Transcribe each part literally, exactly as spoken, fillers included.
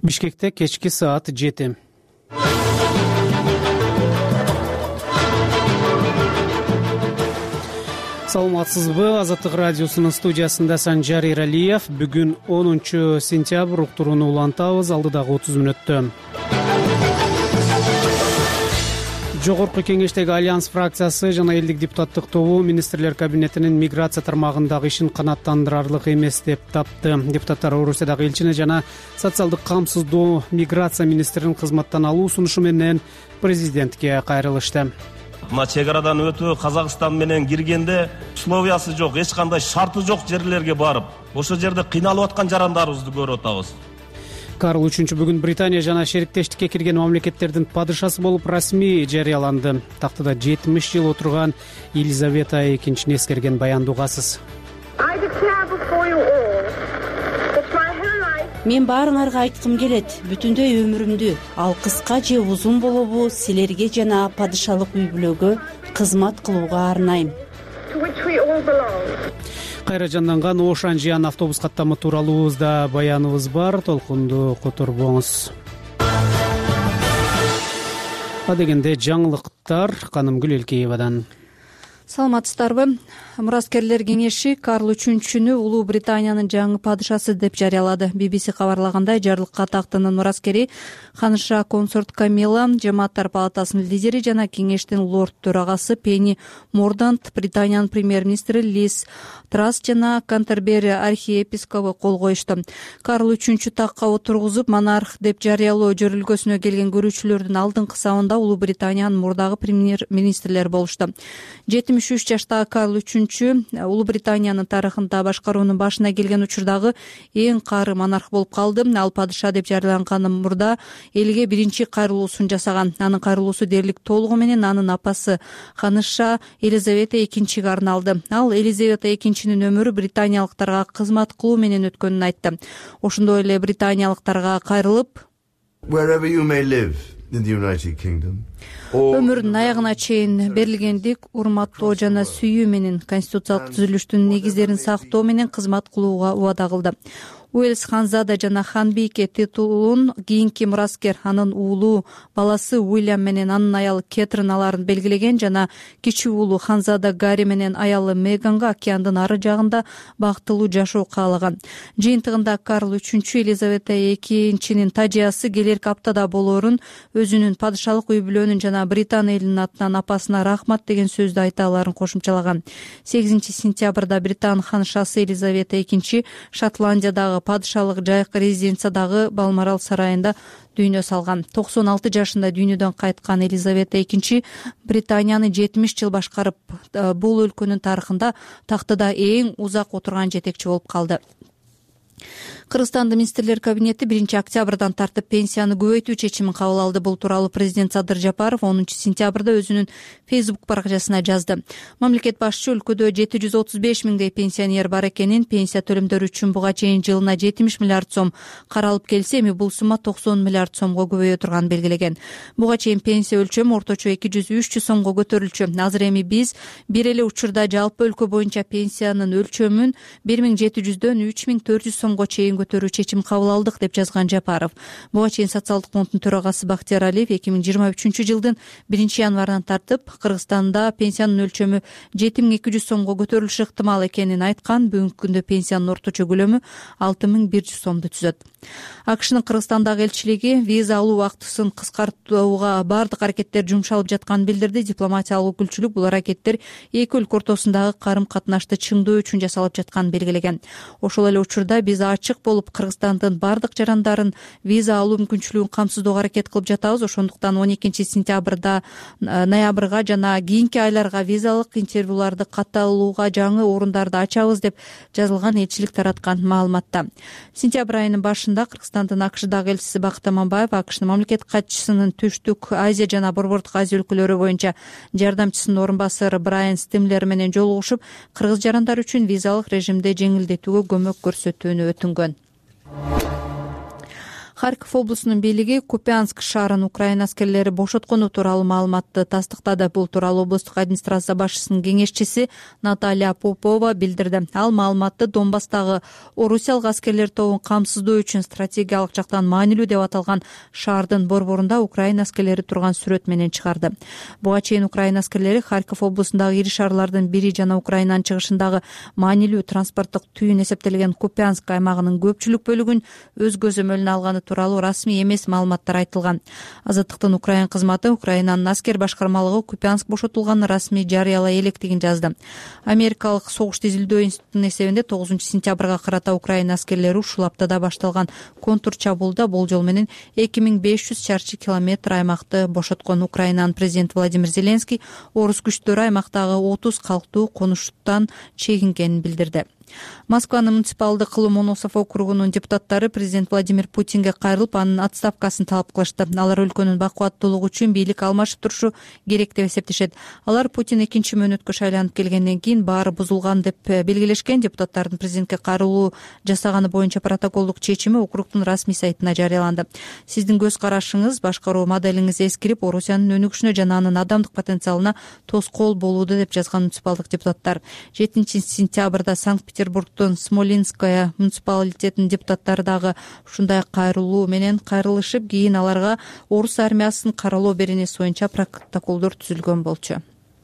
Бишкекте кечки саат жети. Саламатсызбы? Азаттык радиосунун студиясында Санжар Эралиев. Бүгүн онунчу сентябрь, уктурууну улантабыз. Алдыдагы отуз мүнөттө Жогорку кеңештеги Альянс фракциясы жана элдик депутаттык тобу министрлер кабинетинин миграция тармагындагы ишин канааттандырарлык эмес деп тапты. Депутаттар Орусиядагы элчини жана социалдык камсыздоо миграция министрин кызматтан алуу сунушу менен президентке кайрылышты. Мына чек арадан өтүү Казакстан менен киргенде условиясы жок, эч кандай шарты жок жерлерге барып, ошол жерде кыйналып аткан жарандарыбызды көрүп атабыз. Карл үчүнчү бүгүн Британия жана шериктештикке кирген мамлекеттердин падышасы болуп расмий жарыяланды. Тактыда жетимиш жыл отурган Елизавета экинчини эскерген баянды угасыз. Мен баарыңарга айткым келет, бүтүндөй өмүрүмдү, ал кыска же узун болобу, силерге жана падышалык үй бүлөгө кызмат кылууга арнайм. Кайра жанданган Ошанжиян автобус каттамы тууралуубузда баяныбыз бар, толкунду которбоңуз. Адегенде жаңылыктар Канымгүл Элкеевадан. Саламатсыздарбы? Мураскерлер кеңеши Карл үчүнчүнү Улуу Британиянын жаңы падышасы деп жарыялады. би би си кабарлагандай, жарлыкка тактынын мураскери Ханыша Консорт Камила, Жамааттар палатасынын лидери жана кеңештин лорд төрагасы Пенни Мордант, Британиянын премьер-министри Лиз Трас жана Кантербери архиепископу кол коюшту. Карл үчүнчү такка отургузуп, монарх деп жарыялоо жөрүлгөсүнө келген көрүүчүлөрдүн алдыңкы сабында Улуу Британиянын мурдагы премьер-министрлери болушту. жетимиш үч жаштагы Карл үчүнчү Улуу Британиянын тарыхында башкаруунун башына келген учурдагы эң кары монарх болуп калды. Ал падыша деп жарыялангандан мурда элге биринчи кайрылуусун жасаган. Анын кайрылуусу дээрлик толугу менен анын апасы Ханыша Елизавета экинчиге арналды. Ал Елизавета экинчинин өмүрү британиялыктарга кызмат кылуу менен өткөнүн айтты. Ошондой эле британиялыктарга кайрылып, өмүрүнүн аягына чейин берилгендик, урматтоо жана сүйүү менен конституциялык түзүлүштүн негиздерин сактоо менен кызмат кылууга убада кылды. Уэльс ханзада жана ханбийке титулун кийинки мураскер анын уулу баласы Уильям менен анын аялы Кетрин аларын белгилеген жана кичүү уулу ханзада Гарри менен аялы Меганга океандын ары жагында бактылуу жашоо каалаган. Жыйынтыгында Карл үчүнчү Елизавета экинчинин тажыясы келерки аптада болоорун, өзүнүн падышалык үй бүлөнүн жана Британ элинин атынан апасына рахмат деген сөздү айта аларын кошумчалаган. сегизинчи сентябрда Британ ханышасы Елизавета экинчи Шотландиядагы падышалык жайкы резиденциядагы Балморал сарайында дүйнө салган. токсон алты жашында дүйнөдөн кайткан Елизавета экинчи Британияны жетимиш жыл башкарып, бул өлкөнүн тарыхында тактыда эң узак отурган жетекчи болуп калды. Кыргызстандын министрлер кабинети биринчи октябрдан тартып пенсияны көбөйтүү чечимин кабыл алды. Бул тууралуу президент Садыр Жапаров онунчу сентябрда өзүнүн Facebook баракчасына жазды. Мамлекет башчы өлкөдө жети жүз отуз беш миңдей пенсионер бар экенин, пенсия төлөмдөрү үчүн буга чейин жылына жетимиш миллиард сом каралып келсе, эми бул сумма токсон миллиард сомго көбөйө турганын белгилеген. Буга чейин пенсия өлчөмү орточо эки жүз үч жүз сомго көтөрүлчү. Азыр эми биз бир эле учурда жалпы өлкө боюнча пенсиянын өлчөмүн бир миң жети жүздөн үч миң төрт жүз сомго чейин көтөрүү чечим кабыл алдык деп жазган Жапаров. Буга чейин социалдык фонддун төрагасы Бактияр Алиев эки миң жыйырма үчүнчү жылдын биринчи январынан тартып Кыргызстанда пенсиянын өлчөмү жети миң эки жүз сомго көтөрүлүшү ыктымал экенин айткан. Бүгүнкү күндө пенсиянын орточо көлөмү алты миң бир жүз сомду түзөт. АКШнын Кыргызстандагы элчилиги виза алуу убактысын кыскартууга бардык аракеттер жумшалып жатканын билдирди. Дипломатиялык өкүлчүлүк бул аракеттер эки өлкө ортосундагы карым-катнашты чыңдоо үчүн жасалып жатканын белгилеген. Ошол эле учурда биз ачык болуп Кыргызстандын бардык жарандарын виза алуу мүмкүнчүлүгүн камсыздоого аракет кылып жатабыз. Ошондуктан он экинчи сентябрда ноябрга жана кийинки айларга визалык интервьюларды катталууга жаңы орундарды ачабыз деп жазылган элчилик тараткан маалыматта. Сентябрь айынын башында Кыргызстандын АКШдагы элчиси Бакыт Аманбаев АКШнын мамлекет катчысынын Түштүк Азия жана Борбордук Азия өлкөлөрү боюнча жардамчысынын орун басары Брайан Стимлер менен жолугушуп, кыргыз жарандары үчүн визалык режимди жеңилдетүүгө көмөк көрсөтүүнү өтүнгөн. Харьков облусунун бийлиги Купянск шаарын Украина аскерлери бошоткону тууралуу маалыматты тастыктады. Бул тууралуу облустук администрация башчысынын кеңешчиси Наталья Попова билдирди. Ал маалыматты Донбасстагы орусиялык аскерлер тобун камсыздоо үчүн стратегиялык жактан маанилүү деп аталган шаардын борборунда Украина аскерлери турган сүрөт менен чыгарды. Буга чейин Украина аскерлери Харьков облусундагы ири шаарлардын бири жана Украинанын чыгышындагы маанилүү транспорттук түйүн эсептелген Купянск аймагынын көпчүлүк бөлүгүн өз көзөмөлүнө алганы тууралуу расмий эмес маалыматтар айтылган. Азаттыктын Украин кызматы Украинанын аскер башкармалыгы Купянск бошотулганын расмий жарыялай электигин жазды. Америкалык согуш тизилдөө институтунун эсебинде тогузунчу сентябрга карата Украина аскерлери ушул аптада башталган контур чабуулда болжол менен эки миң беш жүз чарчы километр аймакты бошоткон. Украинанын президенти Владимир Зеленский орус күчтөрү аймактагы отуз калктуу конуштан чегингенин билдирди. Москванын муниципалдык Ломоносов округунун депутаттары президент Владимир Путинге кайрылып, анын отставкасын талап кылышты. Алар өлкөнүн бакубаттуулугу үчүн бийлик алмашып турушу керек деп эсептешет. Алар Путин экинчи мөөнөткө шайланып келгенден кийин баары бузулган деп белгилешкен. Депутаттардын президентке кайрылуу жасаганы боюнча протоколдук чечими округдун расмий сайтына жарыяланды. Сиздин көз карашыңыз, башкаруу моделиңиз эскирип, Орусиянын өнүгүшүнө жана анын адамдык потенциалына тоскоол болууда деп жазган муниципалдык депутаттар. жетинчи сентябрда Санкт-Петербургдун Смолинская муниципалитетинин депутаттары дагы ушундай кайрылуу менен кайрылышып, кийин аларга орус армиясынын каралоо беренеси боюнча протоколдор түзүлгөн болчу.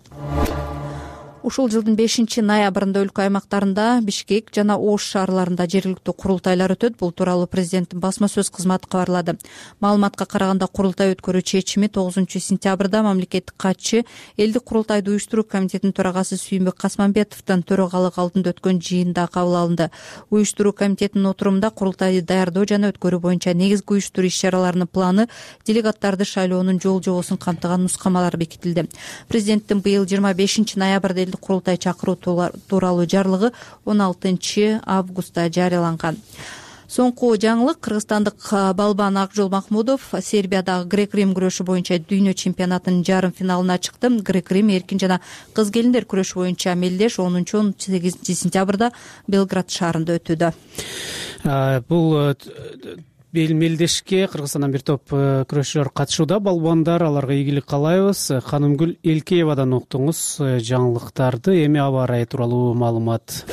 Ушул жылдын бешинчи ноябрында өлкө аймактарында Бишкек жана Ош шаарларында жергиликтүү курултайлар өтөт. Бул тууралуу президенттин басма сөз кызматы кабарлады. Маалыматка караганда, курултай өткөрүү чечими тогузунчу сентябрда мамлекеттик катчы элдик курултайды уюштуруу комитетинин төрагасы Сүйүнбек Касманбетовдун төрагалык алдында өткөн жыйында кабыл алынды. Уюштуруу комитетинин отурумунда курултайды даярдоо жана өткөрүү боюнча негизги уюштуруу иш-чараларынын планы, делегаттарды шайлоонун жол жобосун камтыган нускамалар бекитилди. Президенттин быйыл жыйырма бешинчи ноябрда курултай чакыруу тууралуу жарлыгы он алтынчы августта жарыяланган. Соңку жаңылык: кыргызстандык балбан Акжол Махмудов Сербиядагы грек-рим күрөшү боюнча дүйнө чемпионатынын жарым финалына чыкты. Грек-рим эркин жана кыз келиндер күрөшү боюнча мелдеш онунчу он сегизинчи сентябрда Белград шаарында өтүүдө. Бул мелдешке Кыргызстандан бир топ күрөшчүлөр катышууда. Балбандар, аларга ийгилик каалайбыз. Ханымгүл Элкеевадан уктуңуз жаңылыктарды. Эми аба ырайы тууралуу маалымат.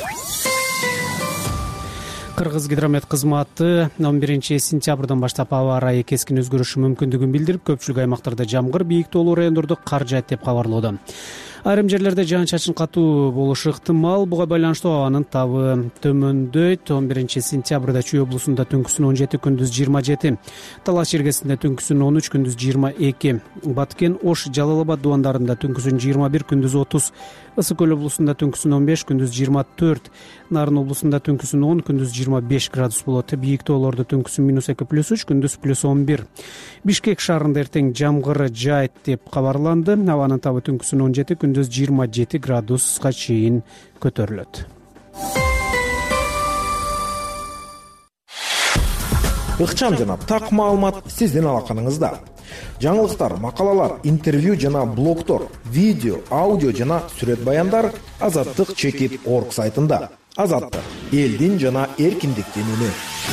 Кыргыз гидромет кызматы он биринчи сентябрдан баштап аба ырайы кескин өзгөрүшү мүмкүндүгүн билдирип, көпчүлүк аймактарда жамгыр, бийик тоолуу райондордо кар жаайт деп кабарлоодо. Айрым жерлерде жаан-чачын катуу болушу ыктымал. Буга байланыштуу абанын табы төмөндөйт. он биринчи сентябрда Чүй облусунда түнкүсүн он жети, күндүз жыйырма жети, Талас Чергесинде түнкүсүн он үч, күндүз жыйырма эки, Баткен, Ош, Жалал Абад дубандарында түнкүсүн жыйырма бир, күндүз отуз, Ысык көл облусунда түнкүсүн он беш, күндүз жыйырма төрт, Нарын облусунда түнкүсүн он, күндүз жыйырма беш градус болот. Бийик тоолордо түнкүсүн минус эки, плюс үч, күндүз плюс он бир. Бишкек шаарында эртең жамгыр жаайт деп кабарланды. Абанын табы түнкүсүн он жети, күндүз жыйырма жети градуска чейин көтөрүлөт. Ыкчам жана так маалымат сиздин алаканыңызда. Жаңылыктар, макалалар, интервью жана блогтор, видео, аудио жана сүрөт баяндар Азаттык чекит орг сайтында. Азаттык — элдин жана эркиндиктин үнү.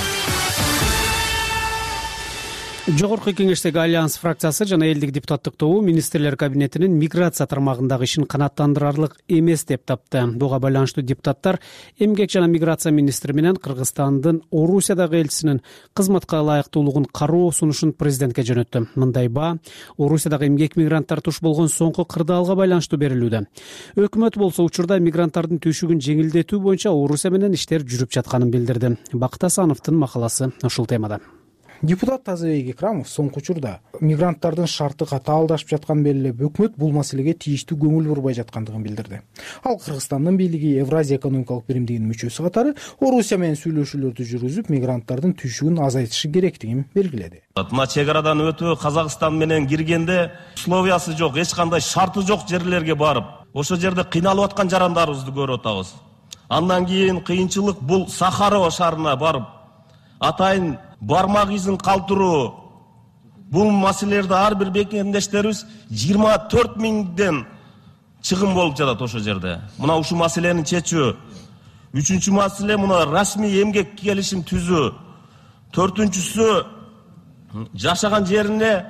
Жогорку кеңештеги Альянс фракциясы жана элдик депутаттык тобу министрлер кабинетинин миграция тармагындагы ишин канааттандырарлык эмес деп тапты. Буга байланыштуу депутаттар эмгек жана миграция министри менен Кыргызстандын Орусиядагы элчисинин кызматка ылайыктуулугун кароо сунушун президентке жөнөттү. Мындай баа Орусиядагы эмгек мигранттар туш болгон соңку кырдаалга байланыштуу берилүүдө. Өкмөт болсо учурда мигранттардын түйшүгүн жеңилдетүү боюнча Орусия менен иштер жүрүп жатканын билдирди. Бакыт Асановдун макаласы ушул темада. Депутат Тазыбек Икрамов соңку учурда мигранттардын шарты катаалдашып жатканын белгилеп, өкмөт бул маселеге тийиштүү көңүл бурбай жаткандыгын билдирди. Ал Кыргызстандын бийлиги Евразия экономикалык биримдигинин мүчөсү катары Орусия менен сүйлөшүүлөрдү жүргүзүп, мигранттардын түйшүгүн азайтышы керектигин белгиледи. Мына чек арадан өтүү Казакстан менен киргенде условиясы жок, эч кандай шарты жок жерлерге барып, ошол жерде кыйналып аткан жарандарыбызды көрүп атабыз. Андан кийин кыйынчылык бул Сахарова шаарына барып, атайын бармак изин калтыруу. Бул маселелерде ар бир бекемдештерибиз жыйырма төрт миңден чыгым болуп жатат ошол жерде. Мына ушул маселени чечүү. Үчүнчү маселе мына расмий эмгек келишим түзүү. Төртүнчүсү жашаган жерине,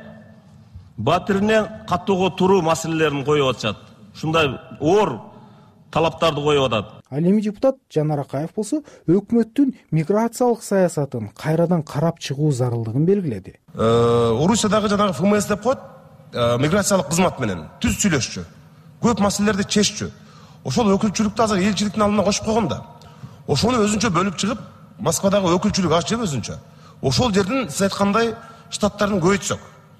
батирине каттоого туруу маселелерин коюп атышат. Ушундай оор талаптарды коюп атат. Ал эми депутат Жанар Акаев болсо өкмөттүн миграциялык саясатын кайрадан карап чыгуу зарылдыгын белгиледи. Орусиядагы жанагы эф эм эс деп коет, миграциялык кызмат менен түз сүйлөшчү, көп маселелерди чеччү. Ошол өкүлчүлүктү азыр элчиликтин алдына кошуп койгон да. Ошону өзүнчө бөлүп чыгып, Москвадагы өкүлчүлүк ачып өзүнчө. Ошол жерден сиз айткандай штаттарын көбөйтсөк.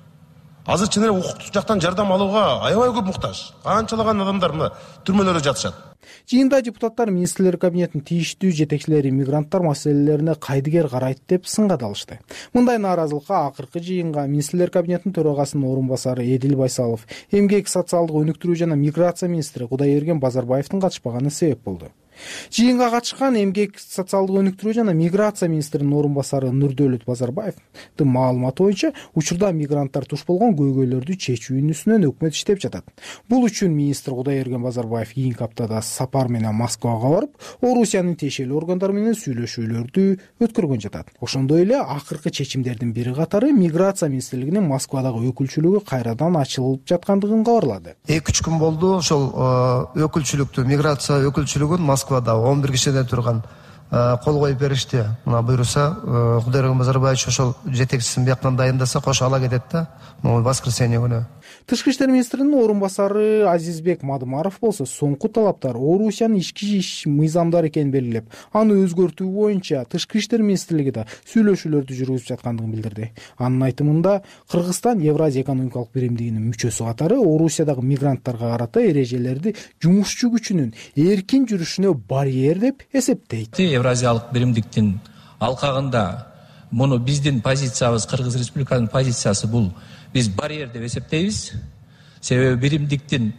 Азыр чын эле укуктук жактан жардам алууга аябай көп муктаж. Канчалаган адамдар мына түрмөлөрдө жатышат. Жыйында депутаттар министрлер кабинетинин тийиштүү жетекчилери мигранттар маселелерине кайдыгер карайт деп сынга далышты. Мындай нааразылыкка акыркы жыйынга министрлер кабинетинин төрагасынын орун басары Эдил Байсалов, эмгек, социалдык өнүктүрүү жана миграция министри Кудайберген Базарбаевдин катышпаганы себеп болду. Жыйынга катышкан эмгек, социалдык өнүктүрүү жана миграция министринин орун басары Нурдөлөт Базарбаевдин маалыматы боюнча, учурда мигранттар туш болгон көйгөйлөрдү чечүүнүн үстүнөн өкмөт иштеп жатат. Бул үчүн министр Кудайберген Базарбаев кийинки аптада сапар менен Москвага барып, Орусиянын тиешелүү органдары менен сүйлөшүүлөрдү өткөргөн жатат. Ошондой эле акыркы чечимдердин бири катары миграция министрлигинин Москвадагы өкүлчүлүгү кайрадан ачылып жаткандыгын кабарлады. эки үч күн болду ошол өкүлчүлүктү, миграция өкүлчүлүгүн Москвада он бир кишиден турган кол коюп беришти. Мына буйруса, Кудайберген Базарбаевич ошол жетекчисин бияктан дайындаса кошо ала кетет да, могу воскресенье күнү. Тышкы иштер министринин орун басары Азизбек Мадымаров болсо соңку талаптар Орусиянын ички иш мыйзамдары экенин белгилеп, аны өзгөртүү боюнча Тышкы иштер министрлиги да сүйлөшүүлөрдү жүргүзүп жаткандыгын билдирди. Анын айтымында, Кыргызстан Евразия экономикалык биримдигинин мүчөсү катары Орусиядагы мигранттарга карата эрежелерди жумушчу күчүнүн эркин жүрүшүнө барьер деп эсептейт. Евразиялык биримдиктин алкагында муну биздин позициябыз, Кыргыз Республикасынын позициясы бул. Биз барьер деп эсептейбиз. Себеби биримдиктин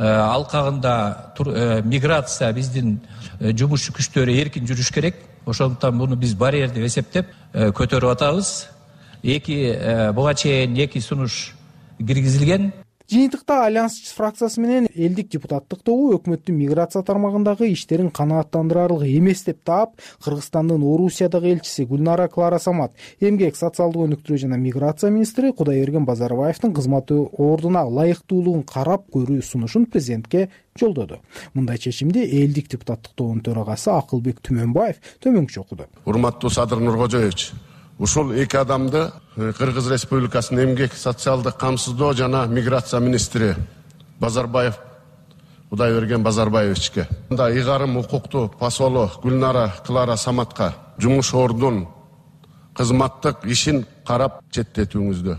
алкагында миграция биздин жумушчу күчтөрү эркин жүрүш керек. Ошондуктан муну биз барьер деп эсептеп көтөрүп атабыз. Эки буга чейин эки сунуш киргизилген. Жыйынтыкта Альянс фракциясы менен элдик депутаттык тобу өкмөттүн миграция тармагындагы иштерин канааттандырарлык эмес деп таап, Кыргызстандын Орусиядагы элчиси Гүлнара Клара Самат, эмгек, социалдык өнүктүрүү жана миграция министри Кудайберген Базарбаевдин кызматы ордуна ылайыктуулугун карап көрүү сунушун президентке жолдоду. Мындай чечимди элдик депутаттык тобунун төрагасы Акылбек Түмөнбаев төмөнкүчө окуду. Урматтуу Садыр Нуркожоевич, ушул эки адамды Кыргыз Республикасынын эмгек, социалдык камсыздоо жана миграция министри Базарбаев Кудайберген Базарбаевичке, мында ыйгарым укуктуу посолу Гүлнара Клара Саматка жумуш ордун кызматтык ишин карап четтетүүңүздү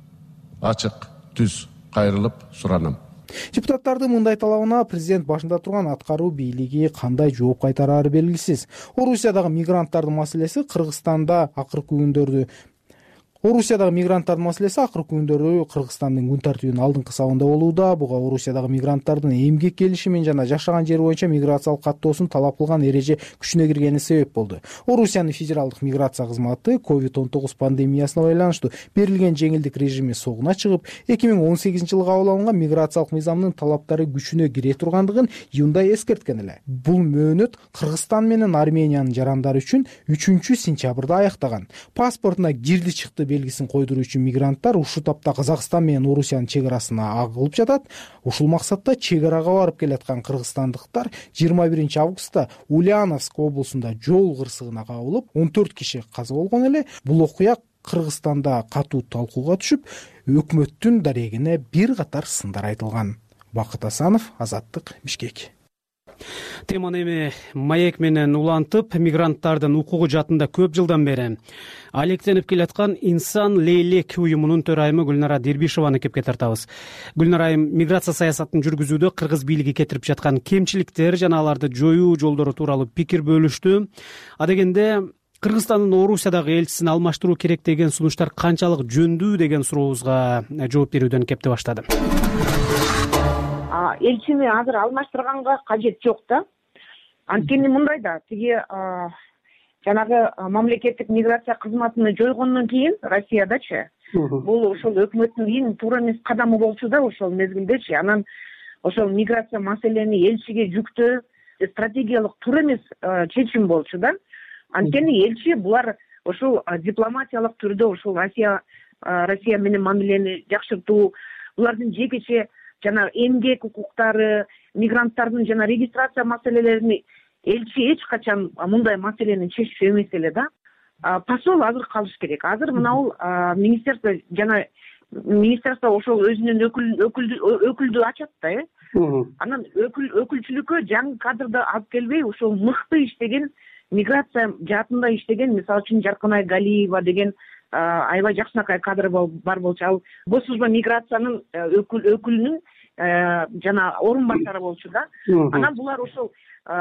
ачык түз кайрылып суранам. Депутаттардын мындай талабына президент башында турган аткаруу бийлиги кандай жооп кайтарары белгисиз. Орусиядагы мигранттардын маселеси Кыргызстанда акыркы күндөрдү Орусиядагы мигранттардын маселеси акыркы күндөрдү Кыргызстандын күн тартибинин алдыңкы сабында болууда. Буга Орусиядагы мигранттардын эмгек келишимин жана жашаган жери боюнча миграциялык каттоосун талап кылган эреже күчүнө киргени себеп болду. Орусиянын федералдык миграция кызматы ковид он тогуз пандемиясына байланыштуу берилген жеңилдик режими согуна чыгып, эки миң он сегизинчи жылы кабыл алынган миграциялык мыйзамдын талаптары күчүнө кире тургандыгын июнда эскерткен эле. Бул мөөнөт Кыргызстан менен Армениянын жарандары үчүн үчүнчү сентябрда аяктаган. Паспортуна кирди чыкты белгисин койдуруу үчүн мигранттар ушул тапта Казакстан менен Орусиянын чек арасына агылып жатат. Ушул максатта чек арага барып келаткан кыргызстандыктар жыйырма биринчи августта Ульяновск облусунда жол кырсыгына кабылып, он төрт киши каза болгон эле. Бул окуя Кыргызстанда катуу талкууга түшүп, өкмөттүн дарегине бир катар сындар айтылган. Бакыт Асанов, Азаттык, Бишкек. Теманы эми маек менен улантып, мигранттардын укугу жаатында көп жылдан бери алектенип келаткан Инсан Лейлек уюмунун төрайымы Гүлнара Дербишеваны кепке тартабыз. Гүлнара айым, миграция саясатын жүргүзүүдө кыргыз бийлиги кетирип жаткан кемчиликтер жана аларды жоюу жолдору тууралуу пикир бөлүштү. Адегенде Кыргызстандын Орусиядагы элчисин алмаштыруу керек деген сунуштар канчалык жөндүү деген сурообузга жооп берүүдөн кепти баштады. Элчини азыр алмаштырганга кажет жок да. Анткени мындай да, тиги жанагы мамлекеттик миграция кызматыны жойгондон кийин Россиядачы, бул ошол өкмөттүн эң туура эмес кадамы болчу да ошол мезгилдечи. Анан ошол миграция маселени элчиге жүктөө стратегиялык туура эмес чечим болчу да. Анткени элчи булар ошол дипломатиялык түрдө ошол Россия Россия менен мамилени жакшыртуу, булардын жекече жана эмгек укуктары, мигранттардын жана регистрация маселелерин элчи эч качан мындай маселени чечүү эмес эле да. Посол азыр калыш керек. Азыр мынабул министерство жана министерство ошол өзүнүн өкүлдү ачат да, э. Анан өкүлчүлүккө жаңы кадрды алып келбей, ошол мыкты иштеген, миграция жаатында иштеген, мисалы үчүн Жаркынай Галиева деген аябай жакшынакай кадр бар болчу. Ал госслужба миграциянын өкүлүнүн жана орун басары болчу да. Анан булар ошол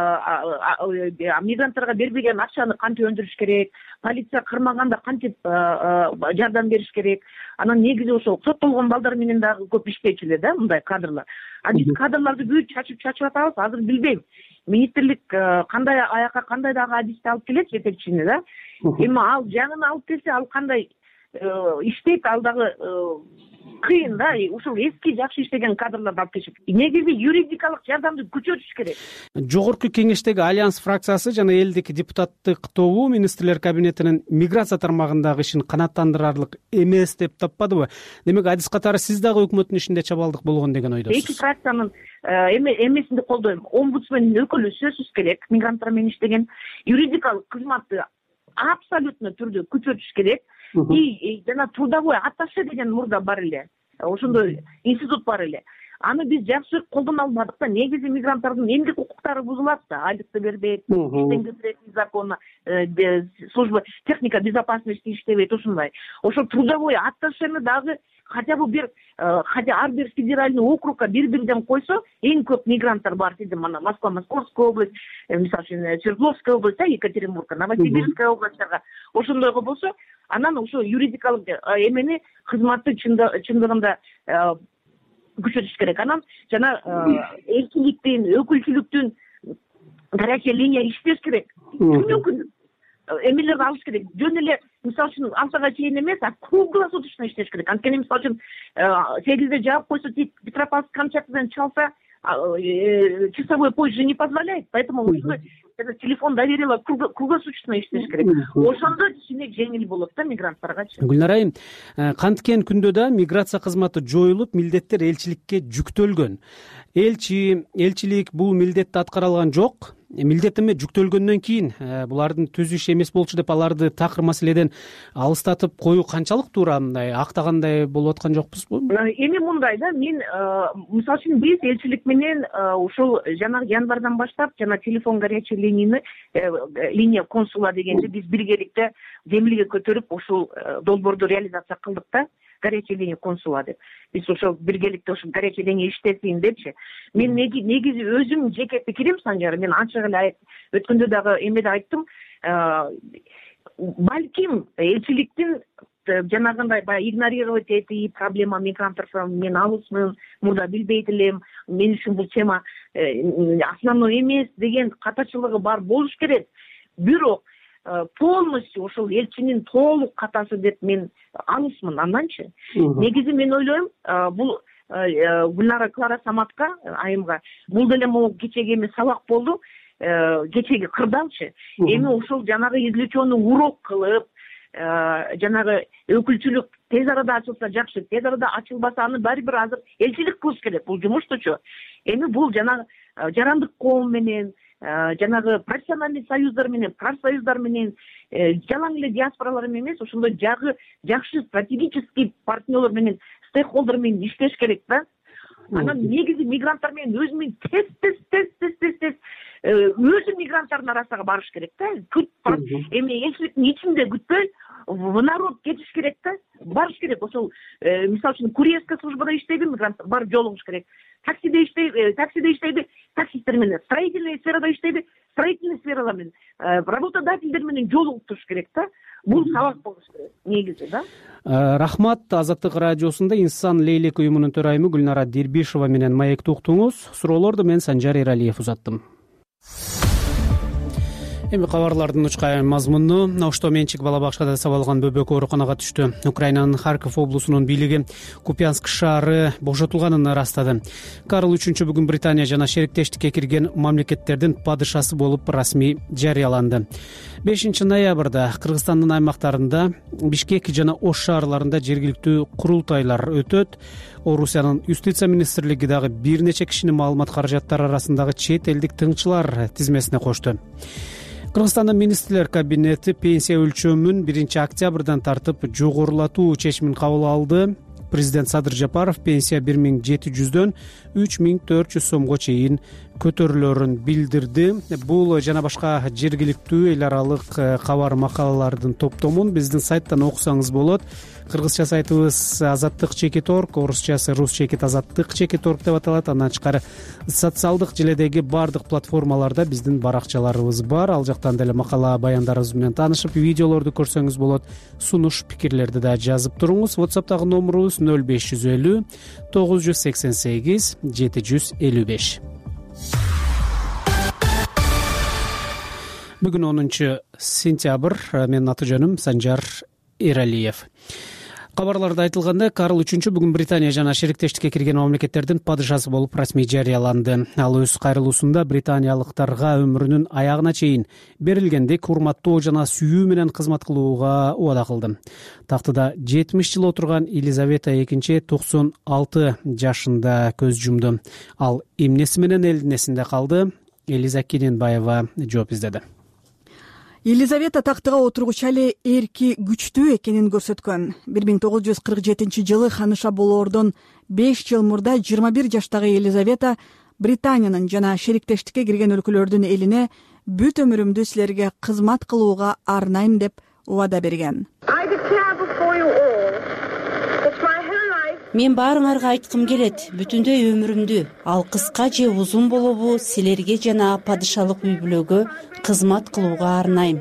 мигранттарга бербеген акчаны кантип өндүрүш керек, полиция кырмаганда кантип жардам бериш керек. Анан негизи ошол соттолгон балдар менен дагы көп иштечү эле да мындай кадрлар. А биз кадрларды бүт чачып чачып атабыз, азыр билбейм. Министрлик кандай аяка кандай дагы адисти алып келет жетекчини да. Эми ал жаңыны алып келсе, ал кандай иштейт, ал дагы кыйын да. Ушул эски жакшы иштеген кадрларды алып келишет. Негизи юридикалык жардамды күчөтүш керек. Жогорку кеңештеги Альянс фракциясы жана элдик депутаттык тобу министрлер кабинетинин миграция тармагындагы ишин канааттандырарлык эмес деп таппадыбы? Демек, адис катары сиз дагы өкмөттүн ишинде чабалдык болгон деген ойдосуз. Эки фракциянын эмесинди колдойм. Омбудсмендин өкүлү сөзсүз керек, мигранттар менен иштеген, юридикалык кызматты абсолютно түрдө күчөтүш керек. И жана трудовой атташе деген мурда бар эле. Ошондой институт бар эле. Аны биз жакшы колдоно албадык да. Негизи мигранттардын эмгек укуктары бузулат да. Айлыкты бербейт, иштен кетирет законно, служба техника безопасности иштебейт, ошондой. Ошол трудовой атташени дагы хотя бы бир, хотя ар бир федеральный округга бир-бирден койсо, эң көп мигранттар бар деди, мана Москва, Московская область, мисалы үчүн Свердловская область, Екатеринбург, Новосибирская областтарга ошондойго болсо, анан ошо юридикалык эмени кызматты чындыгында күчөтүш керек. Анан жана элчиликтин, өкүлчүлүктүн горячая линия иштеш керек. Күнү күн эмелерди алыш керек. Жөн эле мисалы үчүн алтыга чейин эмес, а круглосуточно иштеш керек. Анткени мисалы үчүн сегизде жаап койсо, Петропавловск Камчаткадан чалса, часовой поезд же не позволяет, поэтому этот телефон доверила круглосуточно иштеш керек. Ошондо кичине жеңил болот да мигранттаргачы. Гүлнар айым, канткен күндө да миграция кызматы жоюлуп, милдеттер элчиликке жүктөлгөн. Элчи, элчилик бул милдетти аткара алган жок. Милдеттеме жүктөлгөндөн кийин булардын түз иш эмес болчу деп аларды такыр маселеден алыстатып коюу канчалык туура? Мындай актагандай болуп аткан жокпузбу? Эми мындай да, мен мисалы үчүн биз элчилик менен ушул жана январдан баштап жана телефон горячий линияны, линия консула дегенди биз биргеликте землеге көтөрүп ушул долбоорду реализация кылдык да. Горячий линия консула деп. Биз ошол биргеликте ошол горячий линия иштесин депчи. Мен негизи өзүм жеке пикирим Санжар, мен анча эле өткөндө дагы эмеде айттым, балким элчиликтин жанагындай баягы игнорировать этип проблема мигранттар мен алысмын, мурда билбейт элем, мен үчүн бул тема основной эмес деген катачылыгы бар болуш керек. Бирок полностью ошол элчинин толук катасы деп мен алысмын. Анданчы негизи мен ойлойм, бул Гүлнара Клара Саматка айымга бул деле могу кечеги эми сабак болду, кечеги кырдалчы. Эми ошол жанагы извлеченный урок кылып, жанагы өкүлчүлүк тез арада ачылса жакшы, тез арада ачылбаса аны баары бир азыр элчилик кылыш керек. Бул жумуштучу. Эми бул жанагы жарандык коом менен, жанагы профессиональный союздар менен, профсоюздар менен, жалаң эле диаспоралар эмес, ошондой жагы жакшы стратегический партнерлор менен, стейкхолдер менен иштеш керек да. Анан негизи мигранттар менен өзү тез тез тез тез тез тез өзү мигранттардын арасына барыш керек да. Күт эми элчиликтин ичинде күтпөй, в народ кетиш керек да. Барыш керек. Ошол мисалы үчүн курьерская службада иштейби мигранттар, барып жолугуш керек. Таксиде иштейби, таксиде иштейби, таксисттер менен, строительный сферада иштейби, строительный сфералар менен, работодательдер менен жолугуп туруш керек да. Бул сабак болуш керек негизи да. Рахмат. Азаттык радиосунда Инсан Лейлек уюмунун төрайымы Гүлнара Дербишева менен маекти уктуңуз. Суроолорду мен Санжар Эралиев узаттым. Эми кабарлардын учкай мазмуну Ошто менчик бала бакчада сабалган бөбөк ооруканага түштү. Украинанын Харьков облусунун бийлиги Купянск шаары бошотулганын ырастады. Карл үчүнчү бүгүн Британия жана шериктештикке кирген мамлекеттердин падышасы болуп расмий жарыяланды. бешинчи ноябрда Кыргызстандын аймактарында Бишкек жана Ош шаарларында жергиликтүү курултайлар өтөт. Орусиянын юстиция министрлиги дагы бир нече кишини маалымат каражаттары арасындагы чет элдик тыңчылар тизмесине кошту. Кыргызстандын министрлер кабинети пенсия өлчөмүн биринчи октябрдан тартып жогорулатуу чечимин кабыл алды. Президент Садыр Жапаров пенсия бир миң жети жүздөн үч миң төрт жүз сомго чейин көтөрүлөрүн билдирди. Бул жана башка жергиликтүү эл аралык кабар макалалардын топтомун биздин сайттан окусаңыз болот. Кыргызча сайтыбыз азаттык чекит орг, орусчасы рус чекит азаттык чекит орг деп аталат. Андан тышкары социалдык желедеги бардык платформаларда биздин баракчаларыбыз бар. Ал жактан деле макала баяндарыбыз менен таанышып, видеолорду көрсөңүз болот. Сунуш пикирлерди да жазып туруңуз. WhatsApp'тагы номурубуз нөл беш жүз элүү тогуз жүз сексен сегиз жети жүз элүү беш. Бүгүн онунчу сентябрь, менин аты жөнүм Санжар Эралиев. Кабарларда айтылгандай, Карл үчүнчү бүгүн Британия жана шериктештикке кирген мамлекеттердин падышасы болуп расмий жарыяланды. Ал өз кайрылуусунда британиялыктарга өмүрүнүн аягына чейин берилгендик урматтоо жана сүйүү менен кызмат кылууга убада кылды. Тактыда жетимиш жыл отурган Елизавета экинчи токсон алты жашында көз жумду. Ал эмнеси менен элдин эсинде калды? Элиза Кененбаева жооп издеди. Елизавета тактыга отургуча эле эрки күчтүү экенин көрсөткөн. бир миң тогуз жүз кырк жетинчи жылы ханыша болоордон беш жыл мурда жыйырма бир жаштагы Елизавета Британиянын жана шериктештикке кирген өлкөлөрдүн элине бүт өмүрүмдү силерге кызмат кылууга арнайм деп убада берген. Мен баарыңарга айткым келет, бүтүндөй өмүрүмдү, ал кыска же узун болобу, силерге жана падышалык үй бүлөгө кызмат кылууга арнайм.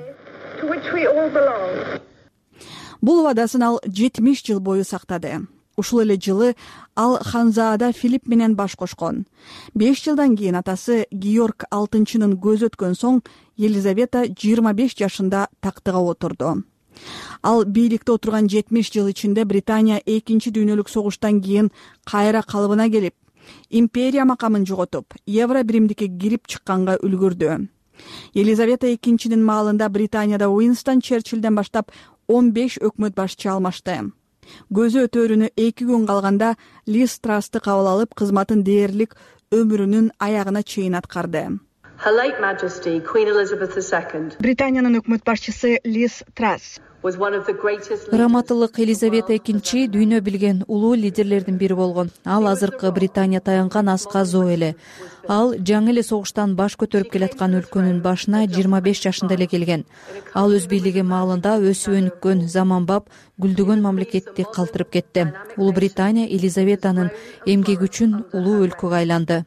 Бул убадасын ал жетимиш жыл бою сактады. Ушул эле жылы ал ханзаада Филипп менен баш кошкон. беш жылдан кийин атасы Георг алтынчынын көзү өткөн соң Елизавета жыйырма беш жашында тактыга отурду. Ал бийликте отурган жетимиш жыл ичинде Британия экинчи дүйнөлүк согуштан кийин кайра калыбына келип, империя макамын жоготуп, евро биримдикке кирип чыкканга үлгүрдү. Елизавета экинчинин маалында Британияда Уинстон Черчиллден баштап он беш өкмөт башчы алмашты. Көзү өтөрүнө эки күн калганда Лиз Трасты кабыл алып, кызматын дээрлик өмүрүнүн аягына чейин аткарды. Британиянын өкмөт башчысы Лиз Трас Раматылык Елизавета экинчи дүйнө билген улуу лидерлердин бири болгон. Ал азыркы Британия таянган аска зоо эле. Ал жаңы эле согуштан баш көтөрүп келаткан өлкөнүн башына жыйырма беш жашында эле келген. Ал өз бийлиги маалында өсүп өнүккөн, заманбап, гүлдөгөн мамлекетти калтырып кетти. Улуу Британия Елизаветанын эмгеги үчүн улуу өлкөгө айланды.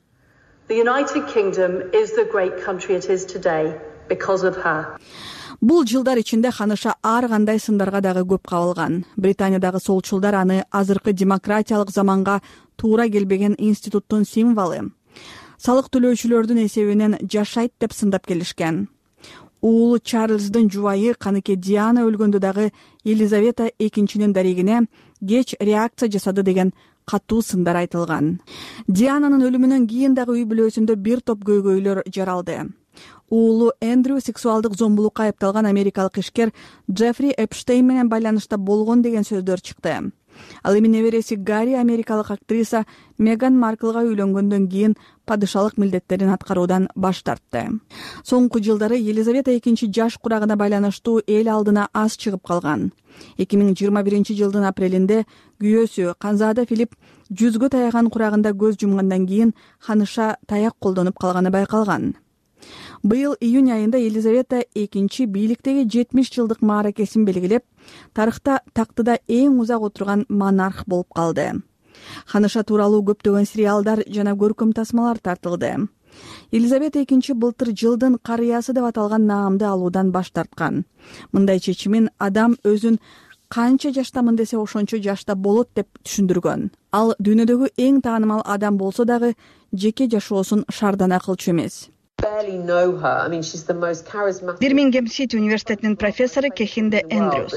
Бул жылдар ичинде ханыша ар кандай сындарга дагы көп кабылган. Британиядагы солчулдар аны азыркы демократиялык заманга туура келбеген институттун символу, салык төлөөчүлөрдүн эсебинен жашайт деп сындап келишкен. Уулу Чарльздын жубайы каныке Диана өлгөндө дагы Елизавета экинчинин дарегине кеч реакция жасады деген катуу сындар айтылган. Диананын өлүмүнөн кийин дагы үй бүлөсүндө бир топ көйгөйлөр жаралды. Уулу Эндрю сексуалдык зомбулукка айыпталган америкалык ишкер Джеффри Эпштейн менен байланышта болгон деген сөздөр чыкты. Ал эми небереси Гарри америкалык актриса Меган Марклга үйлөнгөндөн кийин падышалык милдеттерин аткаруудан баш тартты. Соңку жылдары Елизавета экинчи жаш курагына байланыштуу эл алдына аз чыгып калган. эки миң жыйырма биринчи жылдын апрелинде күйөөсү Ханзаада Филипп жүзгө таяган курагында көз жумгандан кийин ханыша таяк колдонуп калганы байкалган. Быйыл июнь айында Елизавета экинчи бийликтеги жетимиш жылдык мааракесин белгилеп, тарыхта тактыда эң узак отурган монарх болуп калды. Ханыша тууралуу көптөгөн сериалдар жана көркөм тасмалар тартылды. Елизавета экинчи былтыр жылдын карыясы деп аталган наамды алуудан баш тарткан. Мындай чечимин адам өзүн канча жаштамын десе ошончо жашта болот деп түшүндүргөн. Ал дүйнөдөгү эң таанымал адам болсо дагы жеке жашоосун шаардан акылчу эмес. Бирмингем Сити университетинин профессору Кехинде Эндрюс.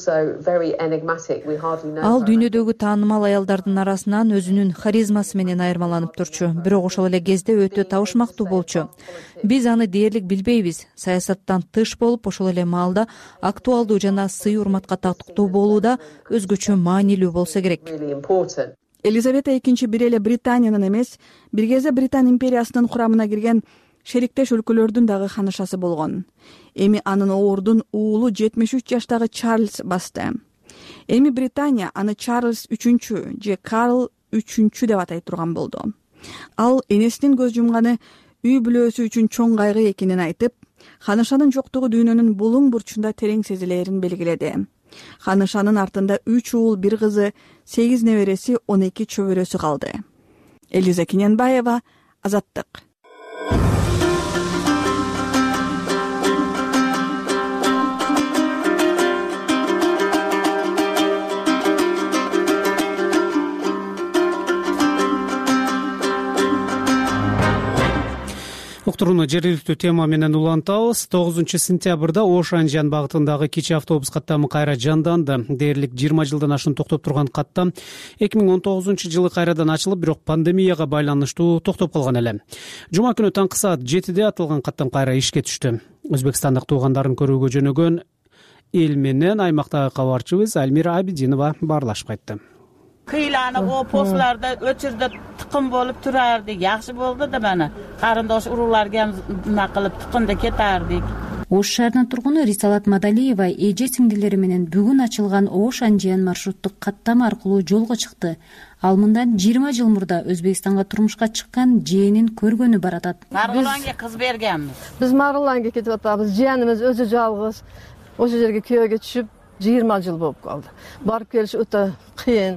Ал дүйнөдөгү таанымал аялдардын арасынан өзүнүн харизмасы менен айырмаланып турчу, бирок ошол эле кезде өтө табышмактуу болчу. Биз аны дээрлик билбейбиз. Саясаттан тыш болуп, ошол эле маалда актуалдуу жана сый урматка татыктуу болууда өзгөчө маанилүү болсо керек. Елизавета экинчи бир эле Британиянын эмес, бир кезде Британ империясынын курамына кирген шериктеш өлкөлөрдүн дагы ханышасы болгон. Эми анын оордун уулу жетимиш үч жаштагы Чарльз басты. Эми Британия аны Чарльз үчүнчү же Карл үчүнчү деп атай турган болду. Ал энесинин көз жумганы үй бүлөсү үчүн чоң кайгы экенин айтып, ханышанын жоктугу дүйнөнүн булуң бурчунда терең сезилерин белгиледи. Ханышанын артында үч уул, бир кызы, сегиз небереси, он эки чөбөрөсү калды. Элиза Киненбаева, Азаттык. Уктурууну жергиликтүү тема менен улантабыз. тогузунчу сентябрда Ош Анжан багытындагы кичи автобус каттамы кайра жанданды. Дээрлик жыйырма жылдан ашын токтоп турган каттам эки миң он тогузунчу жылы кайрадан ачылып, бирок пандемияга байланыштуу токтоп калган эле. Жума күнү таңкы саат жетиде атылган каттам кайра ишке түштү. Өзбекстандык туугандарын көрүүгө жөнөгөн эл менен аймактагы кабарчыбыз Альмира Абидинова баарлашып кайтты. Кыйланып, о постларда өчүрдө тыкын болуп турардык. Жакшы болду да мана. Карындош урууларга нема кылып тыкында кетардык. Ош шаарынын тургуну Рисалат Мадалиева эже сиңдилери менен бүгүн ачылган Ош Анжан маршруттук каттама аркылуу жолго чыкты. Ал мындан жыйырма жыл мурда Өзбекстанга турмушка чыккан жээнин көргөнү баратат. Маргуланга кыз бергенбиз. Биз Маргуланга кетип атабыз. Жээнimiz өзү жалгыз. Ошол жерге күйөөгө түшүп жыйырма жыл болуп калды. Барып келиш өтө кыйын.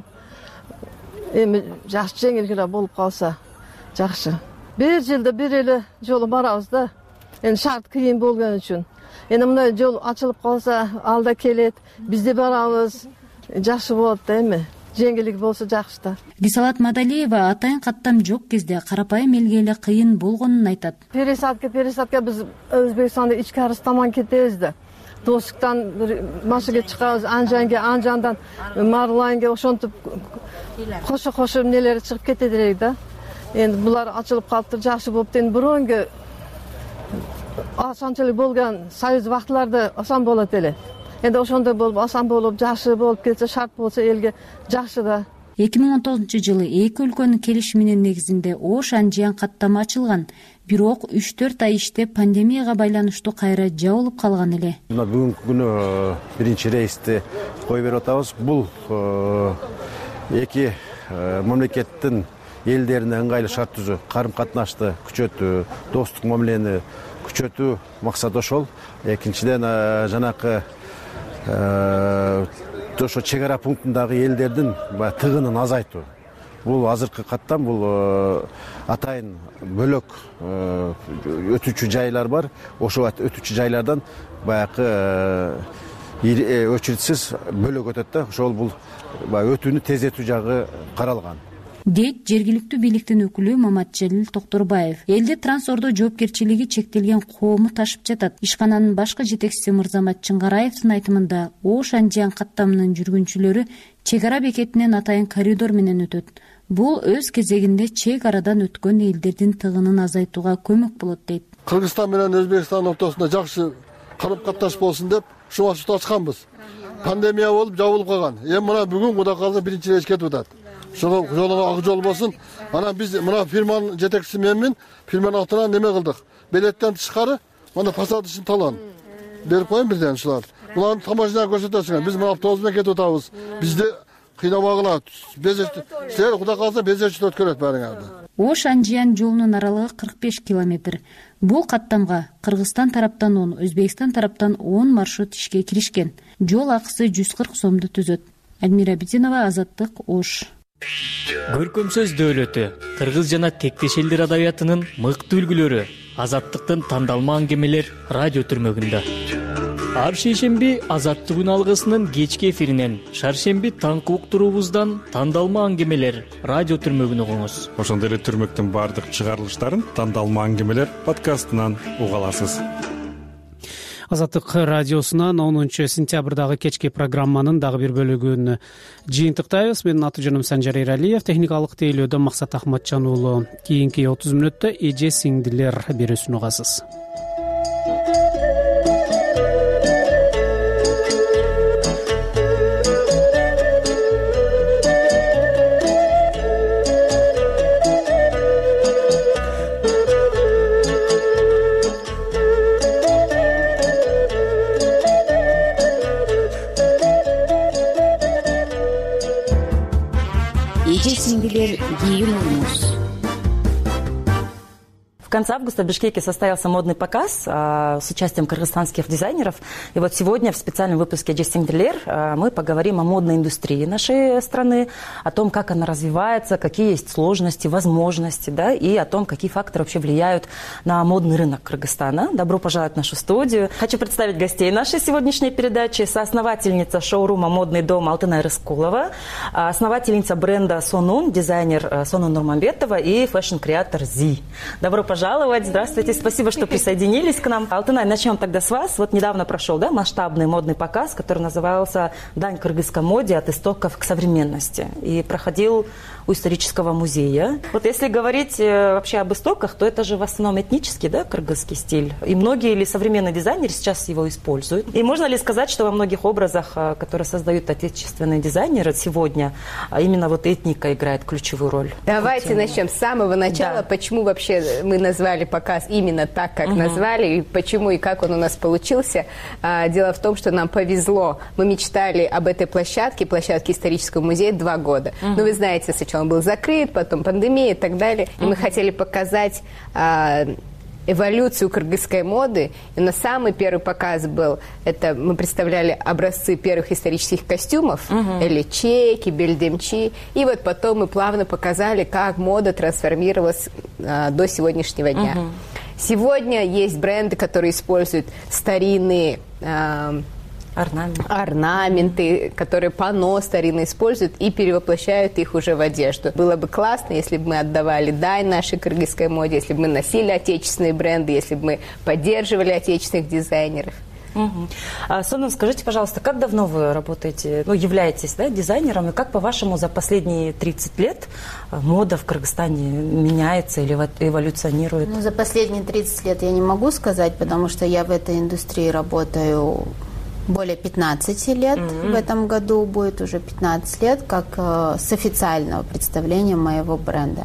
Эми жакшы жеңилгире болуп калса жакшы. Бир жылда бир эле жолу барабыз да. Эми шарт кыйын болгон үчүн. Эми мындай жол ачылып калса, алда келет, биз да барабыз. Жакшы болот да эми. Жеңилдик болсо жакшы да. Рисалат Мадалиева атайын каттам жок кезде карапайым элге эле кыйын болгонун айтат. Пересадка, пересадка биз Өзбекстанда ички арыстаман кетебиз да. Достуктан машинаga чыгабыз, Анжанга, Анжандан Маргуланга ошентип кошо-кошо нелер чыгып кетет элек да. Эми булар ачылып калыптыр, жакшы болупту. Эми бұрынғы асанчылык болгон союз вакытларда асан болот эле. Эми ошондой болуп, асан болуп, жакшы болуп кетсе, шарт болсо элге жакшы да. эки миң он тогузунчу жылы эки өлкөнүн келишиминин негизинде Ош Анжан каттама ачылган. Бирок үч төрт ай иштеп пандемияга байланыштуу кайра жабылып калган эле. Бүгүнкү күнү биринчи рейсти кой берип атабыз. Бул эки мамлекеттин элдерине ыңгайлуу шарт түзүү, карым катнашты күчөтүү, достук мамилени күчөтүү максаты ошол. Экинчиден жанакы ошо чек ара пунктундагы элдердин тыгынын азайтуу. Бул азыркы каттам, бул атайын бөлөк өтүүчү жайлар бар. Ошо өтүүчү жайлардан баягы өчүртсүз бөлөк өтөт да. Ошол бул өтүүнү тездетүү жагы каралган. Дейт жергиликтүү бийликтин өкүлү Маматжалил Токторбаев. Элде трансордо жоопкерчилиги чектелген коому ташып жатат. Ишкананын башкы жетекчиси Мырзамат Чыңгараевдин айтымында Ош Анжан каттамынын жүргүнчүлөрү чек ара бекетинен атайын коридор менен өтөт. Бул өз кезегинде чек арадан өткөн элдердин тыгынын азайтууга көмөк болот дейт. Кыргызстан менен Өзбекстан ортосунда жакшы карым катташ болсун деп ушул маршруту ачканбыз. Пандемия болуп жабылып калган. Эми мына бүгүн кудай калса биринчи рейс кетип атат. Ошол жолуна ак жол болсун. Анан биз мына фирманын жетекчиси менмин, фирманын атынан неме кылдык. Билеттен тышкары мына посадочный талон берип коеюн бирден ушулар. Буларды тамашына көрсөтөсүңөр. Биз мына автобус менен кетип атабыз. Бизди кыйнабагыла, силер кудай калса безечип өткөрөт баарыңарды. Ош Анжан жолунун аралыгы кырк беш километр. Бул каттамга Кыргызстан тараптан он, Өзбекстан тараптан он маршрут ишке киришкен. Жол акысы жүз кырк сомду түзөт. Альмира Абидинова, Азаттык, Ош. Көркөм сөз дөөлөтү, кыргыз жана тектеш элдер адабиятынын мыкты үлгүлөрү, Азаттыктын тандалма аңгемелер радио түрмөгүндө. ар шейшемби Азаттыгын алгысынын кечки эфиринен, шаршемби таңкы уктуруубуздан тандалма аңгемелер радио түрмөгүн угуңуз. Ошондой эле түрмөктүн баардык чыгарылыштарын тандалма аңгемелер подкастынан уга аласыз. Азаттык радиосунан онунчу сентябрдагы кечки программанын дагы бир бөлүгүн жыйынтыктайбыз. Менин аты жөнүм Санжар Эралиев, техникалык тейлөөдө Максат Ахматжан уулу. Кийинки отуз мүнөттө эже сиңдилер берүүсүн угасыз. В конце августа в Бишкеке состоялся модный показ а, с участием кыргызстанских дизайнеров. И вот сегодня в специальном выпуске «Эже сиңдилер» а, мы поговорим о модной индустрии нашей страны, о том, как она развивается, какие есть сложности, возможности, да, и о том, какие факторы вообще влияют на модный рынок Кыргызстана. Добро пожаловать в нашу студию. Хочу представить гостей нашей сегодняшней передачи. Соосновательница шоурума «Модный дом» Алтынай Рыскулова, основательница бренда «Сонун», дизайнер Сонун Нурмамбетова и фэшн-креатор Зи. Добро пожаловать. Пожаловать. Здравствуйте, спасибо, что присоединились к нам. Алтынай, начнем тогда с вас. Вот недавно прошел, да, масштабный модный показ, который назывался «Дань кыргызской моде от истоков к современности». И проходил у исторического музея. Вот если говорить вообще об истоках, то это же в основном этнический, да, кыргызский стиль. И многие или современные дизайнеры сейчас его используют. И можно ли сказать, что во многих образах, которые создают отечественные дизайнеры сегодня, именно вот этника играет ключевую роль? Давайте начнем с самого начала. Да. Почему вообще мы назвали показ именно так, как угу. назвали, и почему и как он у нас получился? Дело в том, что нам повезло. Мы мечтали об этой площадке, площадке исторического музея, два года. Угу. Но вы знаете, сначала он был закрыт, потом пандемия и так далее. И угу. мы хотели показать а, эволюцию кыргызской моды. И на самый первый показ был, это мы представляли образцы первых исторических костюмов, угу. или чеки, бельдемчи. И вот потом мы плавно показали, как мода трансформировалась а, до сегодняшнего дня. Угу. Сегодня есть бренды, которые используют старинные а, Орнаменты. орнаменты, которые панно старинные используют и перевоплощают их уже в одежду. Было бы классно, если бы мы отдавали дань нашей кыргызской моде, если бы мы носили отечественные бренды, если бы мы поддерживали отечественных дизайнеров. Угу. А, Сонун, скажите, пожалуйста, как давно вы работаете, ну, являетесь, да, дизайнером, и как, по-вашему, за последние тридцать лет мода в Кыргызстане меняется или эволюционирует? Ну, за последние тридцать лет я не могу сказать, потому что я в этой индустрии работаю более пятнадцати лет. Mm-hmm. В этом году будет уже пятнадцать лет, как э, с официального представления моего бренда.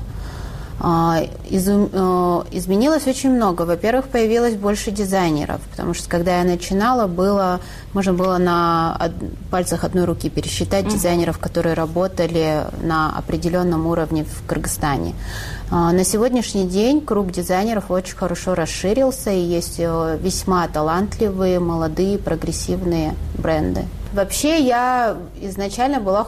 Э, из, э, изменилось очень много. Во-первых, появилось больше дизайнеров, потому что когда я начинала, было, можно было на од... пальцах одной руки пересчитать mm-hmm. дизайнеров, которые работали на определенном уровне в Кыргызстане. На сегодняшний день круг дизайнеров очень хорошо расширился, и есть весьма талантливые, молодые, прогрессивные бренды. Вообще я изначально была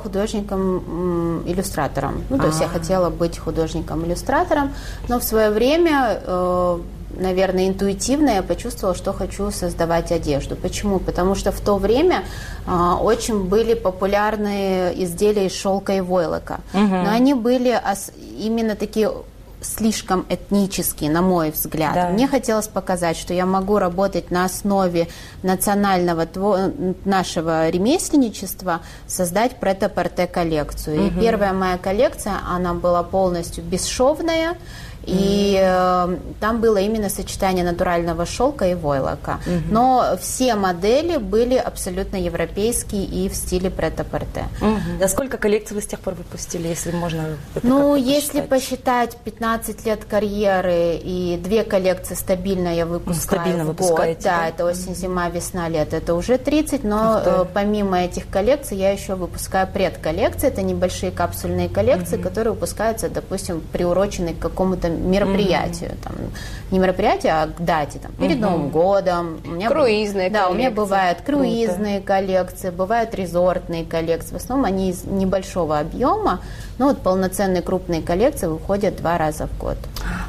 художником-иллюстратором. Ну, то есть я хотела быть художником-иллюстратором, но в свое время, наверное, интуитивно я почувствовала, что хочу создавать одежду. Почему? Потому что в то время очень были популярны изделия из шелка и войлока. Угу. Но они были именно такие слишком этнические, на мой взгляд. Да. Мне хотелось показать, что я могу работать на основе национального нашего ремесленничества, создать прет-а-порте коллекцию. Угу. И первая моя коллекция, она была полностью бесшовная, и э, там было именно сочетание натурального шелка и войлока. Mm-hmm. Но все модели были абсолютно европейские и в стиле прет-а-порте. Mm-hmm. А сколько коллекций вы с тех пор выпустили, если можно это Ну, если посчитать пятнадцать лет карьеры и две коллекции стабильно я выпускаю стабильно в год. Да, да, это осень, зима, весна, лето. Это уже тридцать, но э, помимо этих коллекций я еще выпускаю предколлекции. Это небольшие капсульные коллекции, mm-hmm. которые выпускаются, допустим, приурочены к какому-то мероприятию, mm-hmm. там, не мероприятию, а к дате, там, перед mm-hmm. Новым годом. У меня круизные б... Да, коллекции. у меня бывают круизные Круто. коллекции, бывают резортные коллекции. В основном они из небольшого объема, но вот полноценные крупные коллекции выходят два раза в год.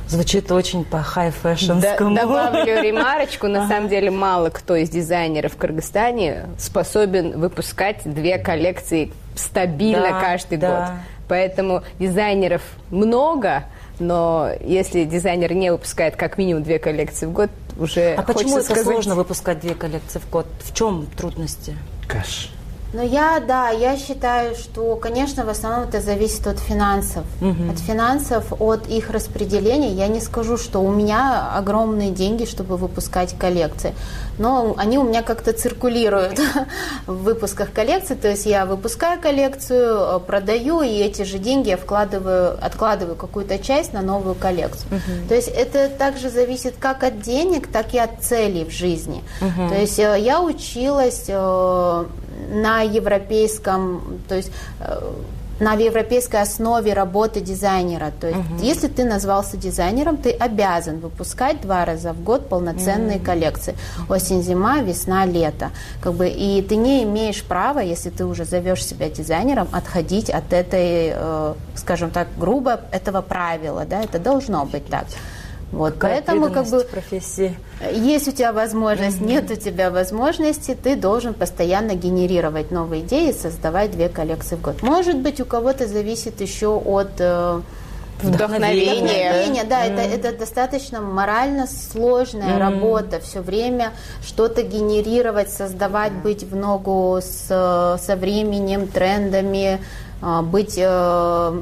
Звучит очень по хай-фэшнскому. Добавлю ремарочку. На самом деле мало кто из дизайнеров в Кыргызстане способен выпускать две коллекции стабильно Да, каждый да. год. Поэтому дизайнеров много, но если дизайнер не выпускает как минимум две коллекции в год, уже А почему хочется это сказать... сложно выпускать две коллекции в год? В чем трудности? Кэш. Ну, я, да, я считаю, что, конечно, в основном это зависит от финансов. Мгм. От финансов, от их распределения. Я не скажу, что у меня огромные деньги, чтобы выпускать коллекции. Но они у меня как-то циркулируют в выпусках коллекций. То есть я выпускаю коллекцию, продаю, и эти же деньги я вкладываю, откладываю какую-то часть на новую коллекцию. Мгм. То есть это также зависит как от денег, так и от целей в жизни. Мгм. То есть э, я училась э, на европейском, то есть э, на европейской основе работы дизайнера. То есть Мгм. если ты назвался дизайнером, ты обязан выпускать два раза в год полноценные Мгм. коллекции. Осень, зима, весна, лето. Как бы, и ты не имеешь права, если ты уже зовешь себя дизайнером, отходить от этой, э, скажем так, грубо этого правила. Да? Это должно быть так. Вот, Какая поэтому как бы преданность профессии. есть у тебя возможность, Мгм. нет у тебя возможности, ты должен постоянно генерировать новые идеи, создавать две коллекции в год. Может быть, у кого-то зависит еще от э, Вдохновения. вдохновения, да, Мгм. это, это достаточно морально сложная Мгм. работа, все время что-то генерировать, создавать, быть в ногу с, со временем, трендами, э, быть э,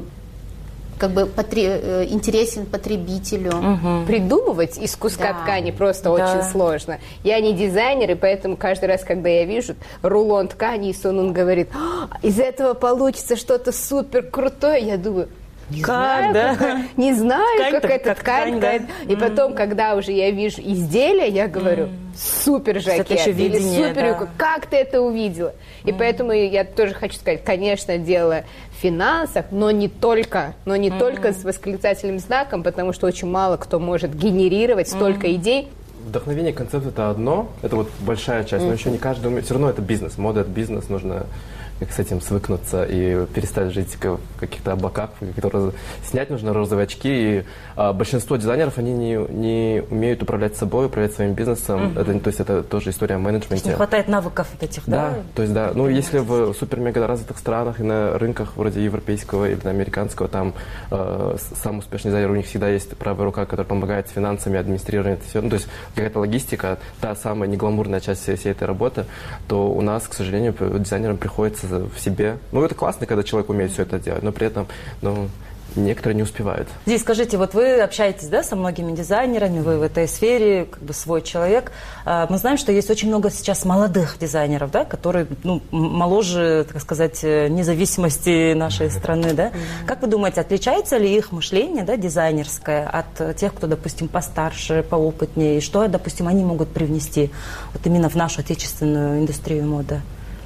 как бы потре- э, интересен потребителю. Придумывать из куска Да. ткани просто Да. очень сложно. Я не дизайнер, и поэтому каждый раз, когда я вижу рулон ткани, и Сонун говорит, «А, из этого получится что-то супер крутое, я думаю, не Как, знаю, да? как, не знаю, Ткань-то как эта как ткань. ткань, да? какая-то». И потом, когда уже я вижу изделие, я говорю, супер есть это жакет, еще или видение, супер да. юбка. Как ты это увидела? И поэтому я тоже хочу сказать, конечно, дело в финансах, но не только, но не только с восклицательным знаком, потому что очень мало кто может генерировать столько идей. Вдохновение, концепт — это одно, это вот большая часть, но Мгм. еще не каждый умеет. Все равно это бизнес, мода — это бизнес, нужно как с этим свыкнуться и перестать жить как в каких-то облаках, которые снять нужно розовые очки. И а, большинство дизайнеров, они не, не умеют управлять собой, управлять своим бизнесом. Мгм. Это, то есть это тоже история о менеджменте. Не хватает навыков вот этих, да? Да, то есть да. Ну, если в супер-мега развитых странах и на рынках вроде европейского или американского, там э, самый успешный дизайнер, у них всегда есть правая рука, которая помогает с финансами, администрированием, это все. Ну, то есть какая-то логистика, та самая негламурная часть всей, всей этой работы, то у нас, к сожалению, дизайнерам приходится в себе. Ну, это классно, когда человек умеет все это делать, но при этом, ну, некоторые не успевают. Здесь скажите, вот вы общаетесь, да, со многими дизайнерами, вы в этой сфере, как бы свой человек. А, Мы знаем, что есть очень много сейчас молодых дизайнеров, да, которые, ну, м- моложе, так сказать, э, независимости нашей страны, да. Как вы думаете, отличается ли их мышление, да, дизайнерское от э, тех, кто, допустим, постарше, поопытнее, и что, допустим, они могут привнести вот именно в нашу отечественную индустрию моды?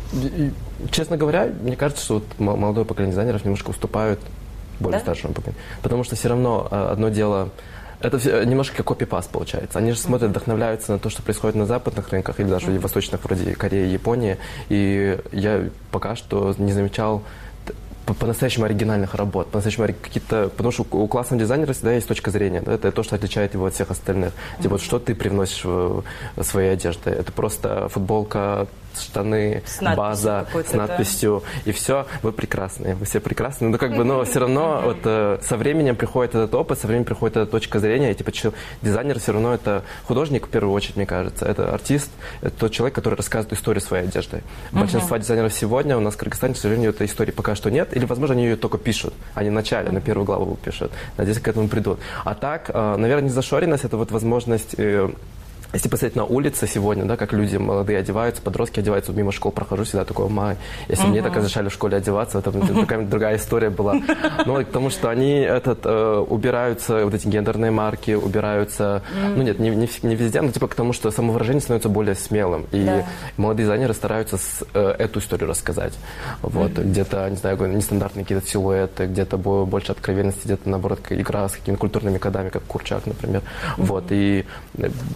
И, честно говоря, мне кажется, что вот мо- молодое поколение дизайнеров немножко уступают более Да? старшему поколению. Потому что все равно а, одно дело... Это все, немножко как копипаст получается. Они же смотрят, вдохновляются на то, что происходит на западных рынках или даже в восточных, вроде Кореи, Японии. И я пока что не замечал т- по- по-настоящему оригинальных работ, по-настоящему ори- какие-то... Потому что у классного дизайнера всегда есть точка зрения. Да? Это то, что отличает его от всех остальных. Типа, вот что ты привносишь в, в своей одежде. Это просто футболка, штаны, С надписью база какой-то, с надписью, и все, вы прекрасные, вы все прекрасные. Но как бы, но все равно вот, э, со временем приходит этот опыт, со временем приходит эта точка зрения, и типа чел- дизайнер все равно это художник в первую очередь, мне кажется, это артист, это тот человек, который рассказывает историю своей одежды. Мгм. Большинство дизайнеров сегодня у нас в Кыргызстане, к сожалению, этой истории пока что нет, или, возможно, они ее только пишут, они в начале, на первую главу пишут. Надеюсь, к этому придут. А так, э, наверное, незашоренность — это вот возможность... э, Если посмотреть на улице сегодня, да, как люди молодые одеваются, подростки одеваются, мимо школ прохожу, всегда такой, май, если Мгм. мне так разрешали в школе одеваться, это такая другая история была. Ну, потому что они этот, э, убираются, вот эти гендерные марки, убираются, Мгм. ну нет, не, не, в- не везде, но типа потому что самовыражение становится более смелым. И Да. молодые дизайнеры стараются с, э, эту историю рассказать. Вот, Мгм. где-то, не знаю, говорю, нестандартные какие-то силуэты, где-то бо- больше откровенности, где-то, наоборот, игра с какими-то культурными кодами, как Курчак, например. Вот, и э, большинство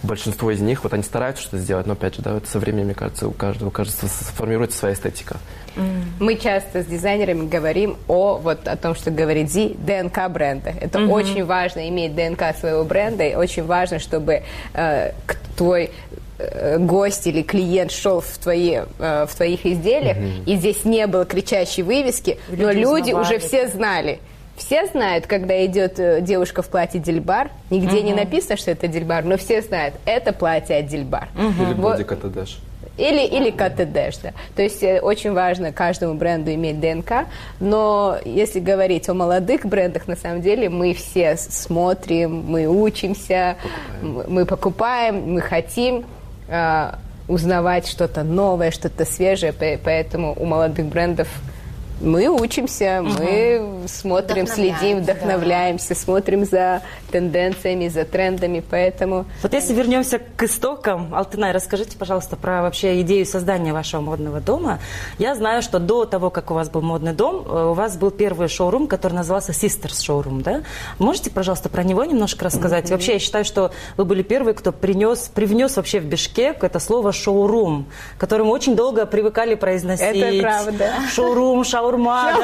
большинство из них, вот они стараются что-то сделать, но опять же, да, вот со временем, мне кажется, у каждого, кажется, сформируется своя эстетика. Мы часто с дизайнерами говорим о, вот, о том, что говорит Зи, ДНК бренда. Это mm-hmm. очень важно, иметь ДНК своего бренда, и очень важно, чтобы э, твой э, гость или клиент шел в, твои, э, в твоих изделиях, mm-hmm. и здесь не было кричащей вывески, люди но люди узнавали. Уже все знали. Все знают, когда идет девушка в платье Дильбар, нигде mm-hmm. не написано, что это Дильбар, но все знают, это платье от Дильбар. Mm-hmm. Или вот. Боди Катадеш. Или, или КТД, да. То есть очень важно каждому бренду иметь ДНК, но если говорить о молодых брендах, на самом деле мы все смотрим, мы учимся, покупаем. мы покупаем, мы хотим э, узнавать что-то новое, что-то свежее, поэтому у молодых брендов мы учимся, угу. мы смотрим, следим, вдохновляемся, да. смотрим за тенденциями, за трендами, поэтому... Вот если вернемся к истокам, Алтынай, расскажите, пожалуйста, про вообще идею создания вашего модного дома. Я знаю, что до того, как у вас был модный дом, у вас был первый шоурум, который назывался Sisters Showroom, да? Можете, пожалуйста, про него немножко рассказать? Mm-hmm. Вообще, я считаю, что вы были первые, кто принес, привнес вообще в Бишкек это слово шоурум, к которому очень долго привыкали произносить. Это правда. Шоурум, шаурма.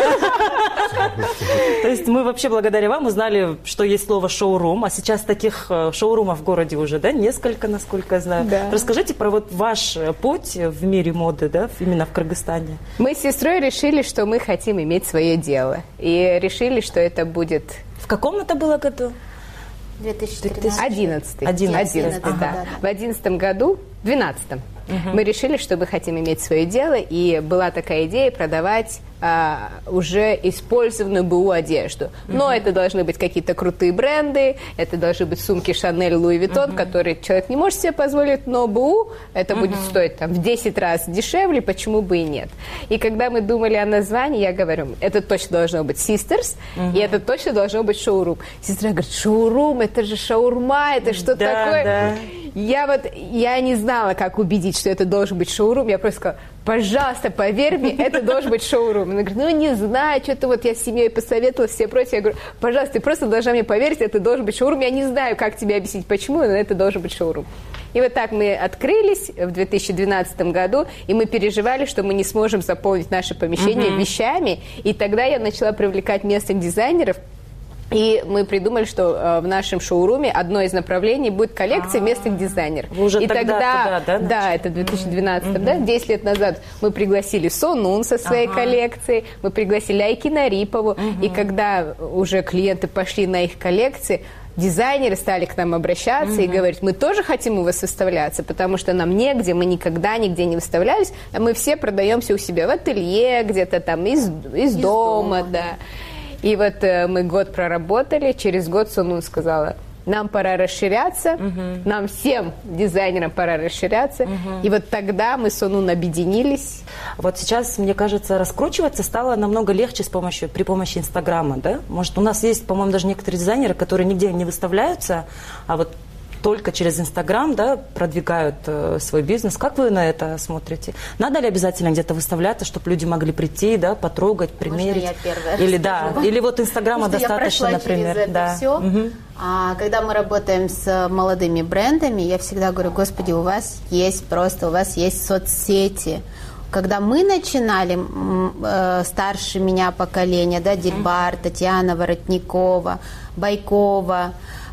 То есть мы вообще благодаря вам узнали, что есть слово шоурум, а сейчас таких шоурумов в городе уже, да, несколько, насколько я знаю. Да. Расскажите про вот ваш путь в мире моды, да, именно в Кыргызстане. Мы с сестрой решили, что мы хотим иметь свое дело, и решили, что это будет... В каком это было году? две тысячи тринадцатый. одиннадцатый. одиннадцатый, одиннадцатый, да. да. В одиннадцатом году, в двенадцатом, угу. мы решили, что мы хотим иметь свое дело, и была такая идея продавать а, уже использованную БУ одежду. Угу. Но это должны быть какие-то крутые бренды, это должны быть сумки Шанель, Луи Виттон, угу. которые человек не может себе позволить, но БУ это угу. будет стоить там, в десять раз дешевле, почему бы и нет. И когда мы думали о названии, я говорю, это точно должно быть Sisters, угу. и это точно должно быть шоурум. Сестра говорит, шоурум, это же шаурма, это что да, такое? Да. Я вот, я не знала, как убедить, что это должен быть шоурум. Я просто сказала, пожалуйста, поверь мне, это должен быть шоурум. Она говорит, ну не знаю, что-то вот я с семьей посоветовалась, все против. Я говорю, пожалуйста, ты просто должна мне поверить, это должен быть шоурум. Я не знаю, как тебе объяснить, почему, но это должен быть шоурум. И вот так мы открылись в две тысячи двенадцатом году, и мы переживали, что мы не сможем заполнить наше помещение uh-huh. вещами. И тогда я начала привлекать местных дизайнеров. И мы придумали, что э, в нашем шоуруме одно из направлений будет коллекция местных дизайнеров. Вы уже и тогда, тогда, туда, да? Да, это в две тысячи двенадцатом, mm-hmm. да, десять лет назад мы пригласили Сонун со своей ага. коллекцией, мы пригласили Айкина Рипову, mm-hmm. и когда уже клиенты пошли на их коллекции, дизайнеры стали к нам обращаться mm-hmm. и говорить, мы тоже хотим у вас выставляться, потому что нам негде, мы никогда нигде не выставлялись, а мы все продаемся у себя в ателье, где-то там из, из, из дома, дома, да. И вот э, мы год проработали, через год Сонун сказала, нам пора расширяться, uh-huh. нам всем дизайнерам пора расширяться. Uh-huh. И вот тогда мы с Сонун объединились. Вот сейчас, мне кажется, раскручиваться стало намного легче с помощью, при помощи Инстаграма, да? Может, у нас есть, по-моему, даже некоторые дизайнеры, которые нигде не выставляются, а вот только через Инстаграм, да, продвигают э, свой бизнес. Как вы на это смотрите? Надо ли обязательно где-то выставляться, чтобы люди могли прийти, да, потрогать, примерить? Можно я первая Или да, или вот Инстаграма достаточно, я например. Через это да. все. Угу. А, когда мы работаем с молодыми брендами, я всегда говорю, Господи, у вас есть просто, у вас есть соцсети. Когда мы начинали, э, старше меня поколение, да, Дильбар, Татьяна Воротникова, Байкова,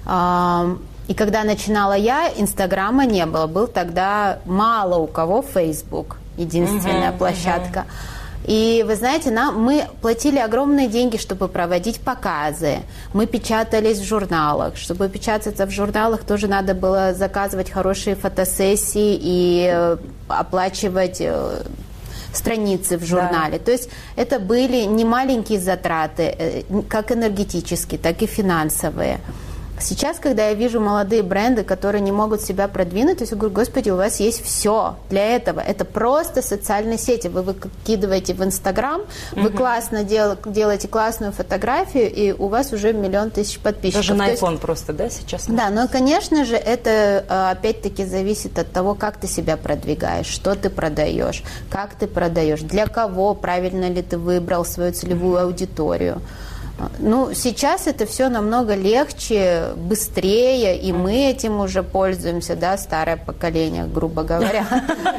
э, и когда начинала я, Инстаграма не было. Был тогда мало у кого Фейсбук, единственная uh-huh, площадка. Uh-huh. И вы знаете, нам, мы платили огромные деньги, чтобы проводить показы. Мы печатались в журналах. Чтобы печататься в журналах, тоже надо было заказывать хорошие фотосессии и э, оплачивать э, страницы в журнале. Да. То есть это были немаленькие затраты, э, как энергетические, так и финансовые. Сейчас, когда я вижу молодые бренды, которые не могут себя продвинуть, то есть я говорю, Господи, у вас есть все для этого. Это просто социальные сети. Вы выкидываете в Инстаграм, mm-hmm. вы классно дел, делаете классную фотографию, и у вас уже миллион тысяч подписчиков. Даже на iPhone есть, просто, да, сейчас? Да, но, конечно же, это опять-таки зависит от того, как ты себя продвигаешь, что ты продаешь, как ты продаешь, для кого, правильно ли ты выбрал свою целевую аудиторию. Ну, сейчас это все намного легче, быстрее, и мы этим уже пользуемся, да, старое поколение, грубо говоря.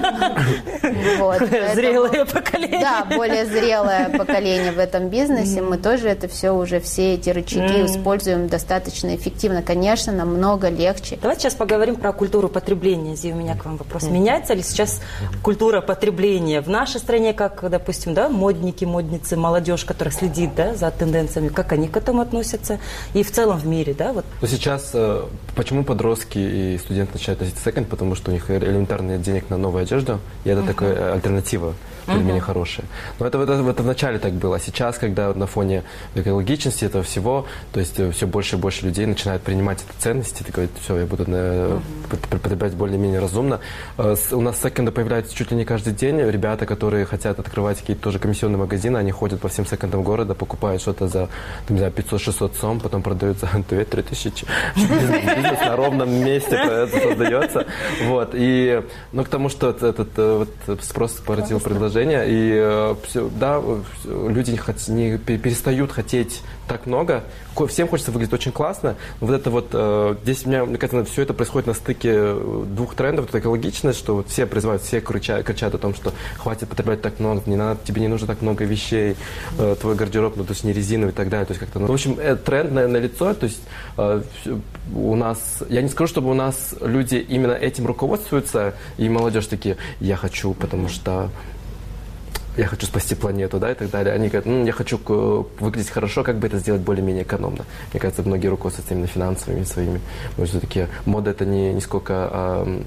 Зрелое поколение. Да, более зрелое поколение в этом бизнесе. Мы тоже это все уже, все эти рычаги используем достаточно эффективно. Конечно, намного легче. Давайте сейчас поговорим про культуру потребления. Зи, у меня к вам вопрос. Меняется ли сейчас культура потребления в нашей стране, как, допустим, да, модники, модницы, молодежь, которая следит, да, за тенденциями, как они к этому относятся, и в целом в мире, да? Вот. Но сейчас, почему подростки и студенты начинают носить секонд? Потому что у них элементарно нет денег на новую одежду, и это uh-huh. такая альтернатива, более-менее uh-huh. хорошая. Но это, это, это вначале так было. А сейчас, когда на фоне экологичности этого всего, то есть все больше и больше людей начинают принимать эти ценности, и говорят, все, я буду uh-huh. потреблять более-менее разумно. У нас секонды появляются чуть ли не каждый день. Ребята, которые хотят открывать какие-то тоже комиссионные магазины, они ходят по всем секондам города, покупают что-то за не знаю, пятьсот-шестьсот сом, потом продают за две-три тысячи. Бизнес на ровном месте создается. Вот. И, ну, к тому, что этот вот, спрос породил предложение. И да, люди не перестают хотеть так много. Всем хочется выглядеть очень классно. Вот это вот, здесь у меня, мне кажется, все это происходит на стыке двух трендов. Это экологичность, что вот все призывают, все кричат, кричат о том, что хватит потреблять так много, не надо, тебе не нужно так много вещей, твой гардероб, ну, то есть не резиновый и так далее. То есть как-то, ну, в общем, тренд на, на лицо, то есть э, у нас, я не скажу, чтобы у нас люди именно этим руководствуются, и молодежь такие, я хочу, потому что я хочу спасти планету, да, и так далее. Они говорят, ну, я хочу выглядеть хорошо, как бы это сделать более-менее экономно. Мне кажется, многие руководствуются именно финансовыми своими. Потому что все-таки мода это не, не сколько... А,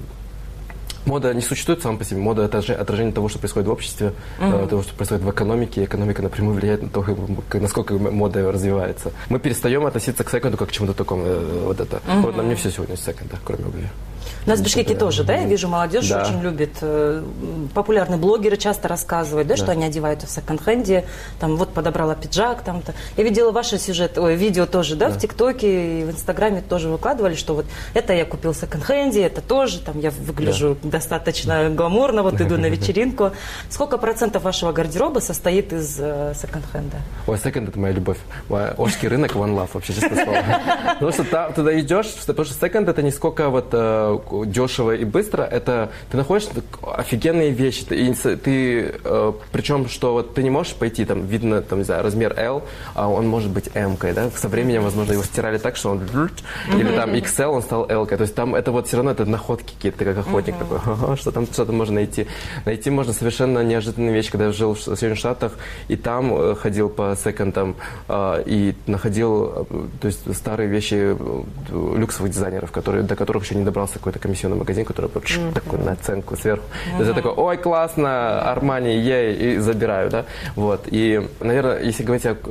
мода не существует сама по себе. Мода – это отражение того, что происходит в обществе, uh-huh. того, что происходит в экономике. Экономика напрямую влияет на то, насколько мода развивается. Мы перестаем относиться к секонду как к чему-то такому. Вот это. Uh-huh. Вот на мне все сегодня из секонда, кроме обуви. У нас в Бишкеке тоже, да, я вижу, молодежь да. очень любит. Популярные блогеры часто рассказывают, да, да. что они одевают в секонд-хенде. Там вот подобрала пиджак, там-то. Я видела ваши сюжеты, ой, видео тоже, да, да, в ТикТоке и в Инстаграме тоже выкладывали, что вот это я купил в секонд-хенде, это тоже, там я выгляжу да. достаточно гламурно, вот иду на вечеринку. Сколько процентов вашего гардероба состоит из э, секонд-хенда? Ой, секонд – это моя любовь. Ошский рынок, one love, вообще, честное слово. Потому что там, туда идешь, потому что секонд – это не сколько вот дешево и быстро, это ты находишь офигенные вещи, ты, ты э, причем, что вот ты не можешь пойти, там, видно, там, не знаю, размер L, а он может быть M-кой, да, со временем, возможно, его стирали так, что он, mm-hmm. или там икс эл, он стал L-кой, то есть там это вот все равно это находки какие-то, ты как охотник mm-hmm. такой, ага, что там, что-то можно найти. Найти можно совершенно неожиданные вещи, когда я жил в Соединенных Штатах, и там э, ходил по секондам, э, и находил, э, то есть старые вещи э, люксовых дизайнеров, которые, до которых еще не добрался какой-то комиссионный магазин, который mm-hmm. такой наценку сверху. Mm-hmm. То есть я такой, ой, классно, Армани, ей, и забираю, да. Вот. И, наверное, если говорить о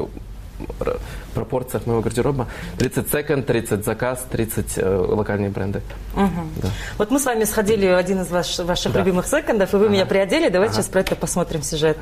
пропорциях моего гардероба, тридцать секонд, тридцать заказ, тридцать э, локальные бренды. Угу. Да. Вот мы с вами сходили в один из ваш, ваших да. любимых секондов, и вы ага. меня приодели. Давайте ага. сейчас про это посмотрим сюжет.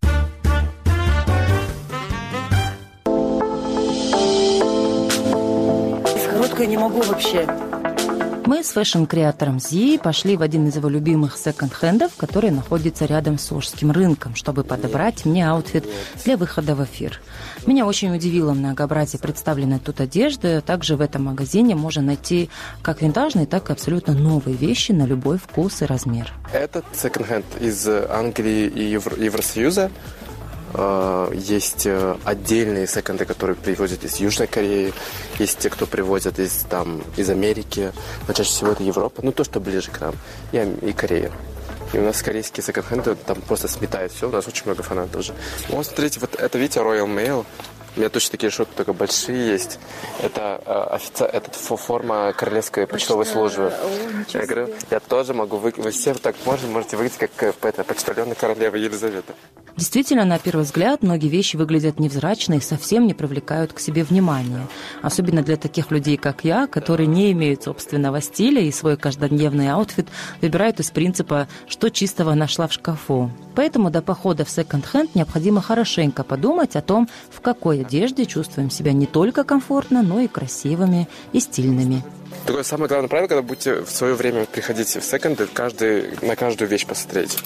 С короткой не могу вообще. Мы с фэшн-креатором Зи пошли в один из его любимых секонд-хендов, который находится рядом с Ошским рынком, чтобы подобрать мне аутфит для выхода в эфир. Меня очень удивило многообразие представленной тут одежды. Также в этом магазине можно найти как винтажные, так и абсолютно новые вещи на любой вкус и размер. Этот секонд-хенд из Англии и Евро- Евросоюза. Есть отдельные секонды, которые привозят из Южной Кореи, есть те, кто привозят из, там, из Америки, но чаще всего это Европа, ну то, что ближе к нам, и, и Корея. И у нас корейские секонд-хенды там просто сметают все, у нас очень много фанатов уже. Вот смотрите, вот это, видите, Royal Mail. У меня точно такие шорты, только большие есть. Это, э, офици... это форма королевской почтовой службы. Я говорю, я тоже могу выглядеть. Вы все так можете, можете выглядеть как это, почтальонная королева Елизавета. Действительно, на первый взгляд, многие вещи выглядят невзрачно и совсем не привлекают к себе внимания. Особенно для таких людей, как я, которые не имеют собственного стиля и свой каждодневный аутфит выбирают из принципа, что чистого нашла в шкафу. Поэтому до похода в секонд-хенд необходимо хорошенько подумать о том, в какой одежде чувствуем себя не только комфортно, но и красивыми и стильными. Такое самое главное правило, когда будете в свое время приходить в секонды, каждый, на каждую вещь посмотреть.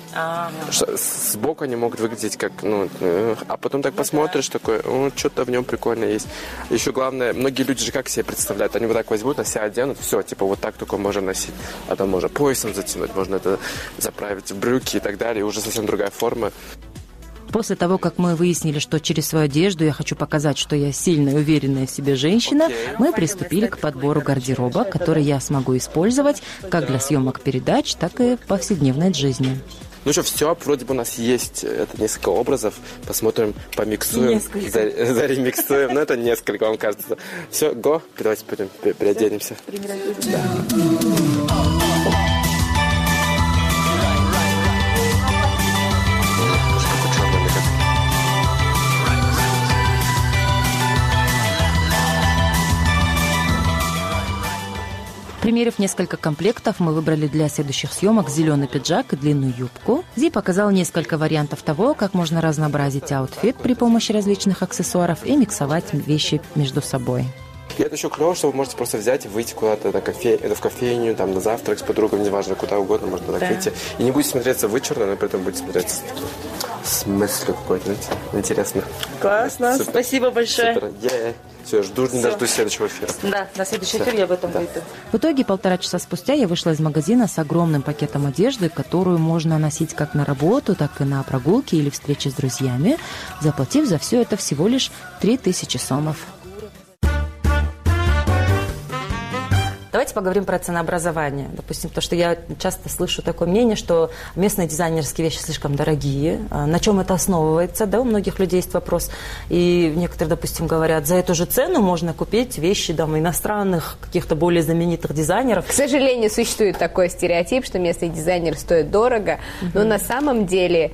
А-а-а. Сбоку они могут выглядеть как, ну, а потом так посмотришь, такой, ну, что-то в нем прикольно есть. Еще главное, многие люди же как себе представляют, они вот так возьмут, на себя оденут, все, типа вот так только можно носить, а там можно поясом затянуть, можно это заправить в брюки и так далее, и уже совсем другая форма. После того, как мы выяснили, что через свою одежду я хочу показать, что я сильная и уверенная в себе женщина, okay. мы приступили к подбору гардероба, который я смогу использовать как для съемок передач, так и в повседневной жизни. Ну что, все, вроде бы у нас есть это несколько образов. Посмотрим, помиксуем, за, заремиксуем. Ну, это несколько, вам кажется. Все, го, давайте пойдем, переоденемся. Да. Примерив несколько комплектов, мы выбрали для следующих съемок зеленый пиджак и длинную юбку. Зи показал несколько вариантов того, как можно разнообразить аутфит при помощи различных аксессуаров и миксовать вещи между собой. И это еще клево, что вы можете просто взять и выйти куда-то на кофе... в кофейню, там, на завтрак с подругой, неважно, куда угодно, можно так да. выйти. И не будете смотреться вычурно, но при этом будете смотреться с мыслью какой-то, интересно. Классно, Супер. Спасибо большое. Супер. Yeah. Все, жду, не дождусь следующего эфира. Да, на следующий эфир я в этом да. выйду. В итоге полтора часа спустя я вышла из магазина с огромным пакетом одежды, которую можно носить как на работу, так и на прогулки или встречи с друзьями, заплатив за все это всего лишь три тысячи сомов. Давайте поговорим про ценообразование. Допустим, то, что я часто слышу такое мнение, что местные дизайнерские вещи слишком дорогие. На чем это основывается? Да, у многих людей есть вопрос. И некоторые, допустим, говорят, за эту же цену можно купить вещи там, иностранных, каких-то более знаменитых дизайнеров. К сожалению, существует такой стереотип, что местный дизайнер стоит дорого, угу. но на самом деле...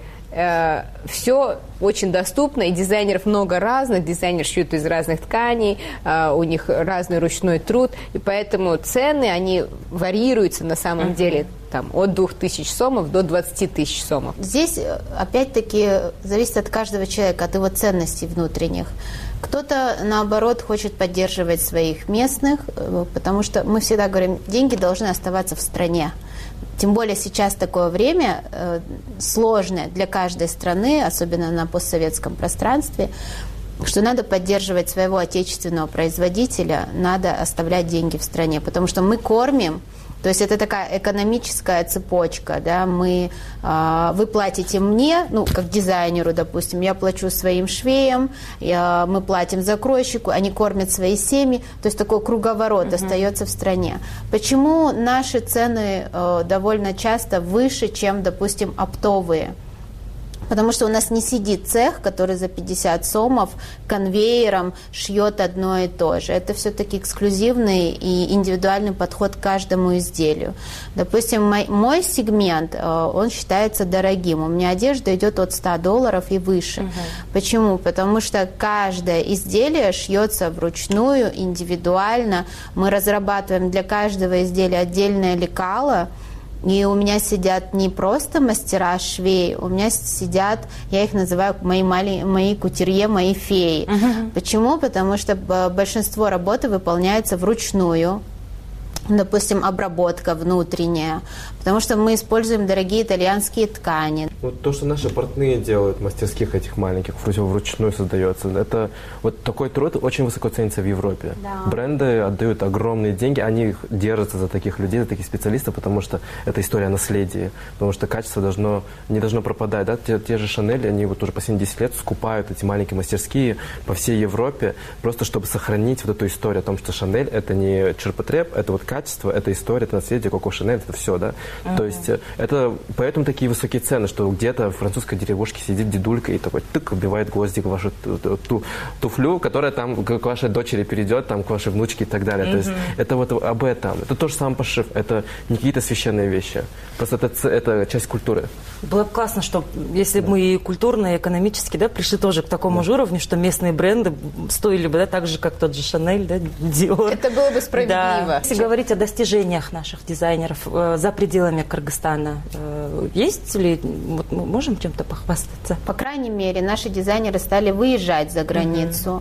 все очень доступно, и дизайнеров много разных, дизайнеры шьют из разных тканей, у них разный ручной труд, и поэтому цены, они варьируются на самом uh-huh. деле там, от двух тысяч сомов до двадцати тысяч сомов. Здесь, опять-таки, зависит от каждого человека, от его ценностей внутренних. Кто-то, наоборот, хочет поддерживать своих местных, потому что мы всегда говорим, деньги должны оставаться в стране. Тем более сейчас такое время э, сложное для каждой страны, особенно на постсоветском пространстве, что надо поддерживать своего отечественного производителя, надо оставлять деньги в стране, потому что мы кормим. То есть это такая экономическая цепочка, да, мы, э, вы платите мне, ну, как дизайнеру, допустим, я плачу своим швеям, я, мы платим закройщику, они кормят свои семьи, то есть такой круговорот uh-huh. остается в стране. Почему наши цены э, довольно часто выше, чем, допустим, оптовые? Потому что у нас не сидит цех, который за пятьдесят сомов конвейером шьет одно и то же. Это все-таки эксклюзивный и индивидуальный подход к каждому изделию. Допустим, мой, мой сегмент, он считается дорогим. У меня одежда идет от ста долларов и выше. Угу. Почему? Потому что каждое изделие шьется вручную, индивидуально. Мы разрабатываем для каждого изделия отдельное лекало. И у меня сидят не просто мастера швей, у меня сидят, я их называю мои, мали, мои кутюрье, мои феи. Uh-huh. Почему? Потому что большинство работы выполняется вручную. Допустим, обработка внутренняя, потому что мы используем дорогие итальянские ткани. Вот то, что наши портные делают, мастерских этих маленьких, вручную создается, это вот такой труд очень высоко ценится в Европе. Да. Бренды отдают огромные деньги, они держатся за таких людей, за таких специалистов, потому что это история наследия, потому что качество должно, не должно пропадать. Да? Те, те же Шанель, они вот уже последние десять лет скупают эти маленькие мастерские по всей Европе, просто чтобы сохранить вот эту историю о том, что Шанель это не черпотреб, это вот качество, это история, это наследие, Коко Шанель, это все, да. Uh-huh. То есть это поэтому такие высокие цены, что где-то в французской деревушке сидит дедулька и такой тык, вбивает гвоздик в вашу ту, ту, туфлю, которая там к вашей дочери перейдет, там к вашей внучке и так далее. Uh-huh. То есть это вот об этом. Это тоже сам пошив, это не какие-то священные вещи. Просто это, это часть культуры. Было бы классно, что если бы да. мы и культурно, и экономически, да, пришли тоже к такому да. же уровню, что местные бренды стоили бы, да, так же, как тот же Шанель, да, Диор. Это было бы справедливо. Да. Если говорить о достижениях наших дизайнеров э, за пределами Кыргызстана, э, есть ли, вот, мы можем чем-то похвастаться? По крайней мере, наши дизайнеры стали выезжать за границу. Mm-hmm.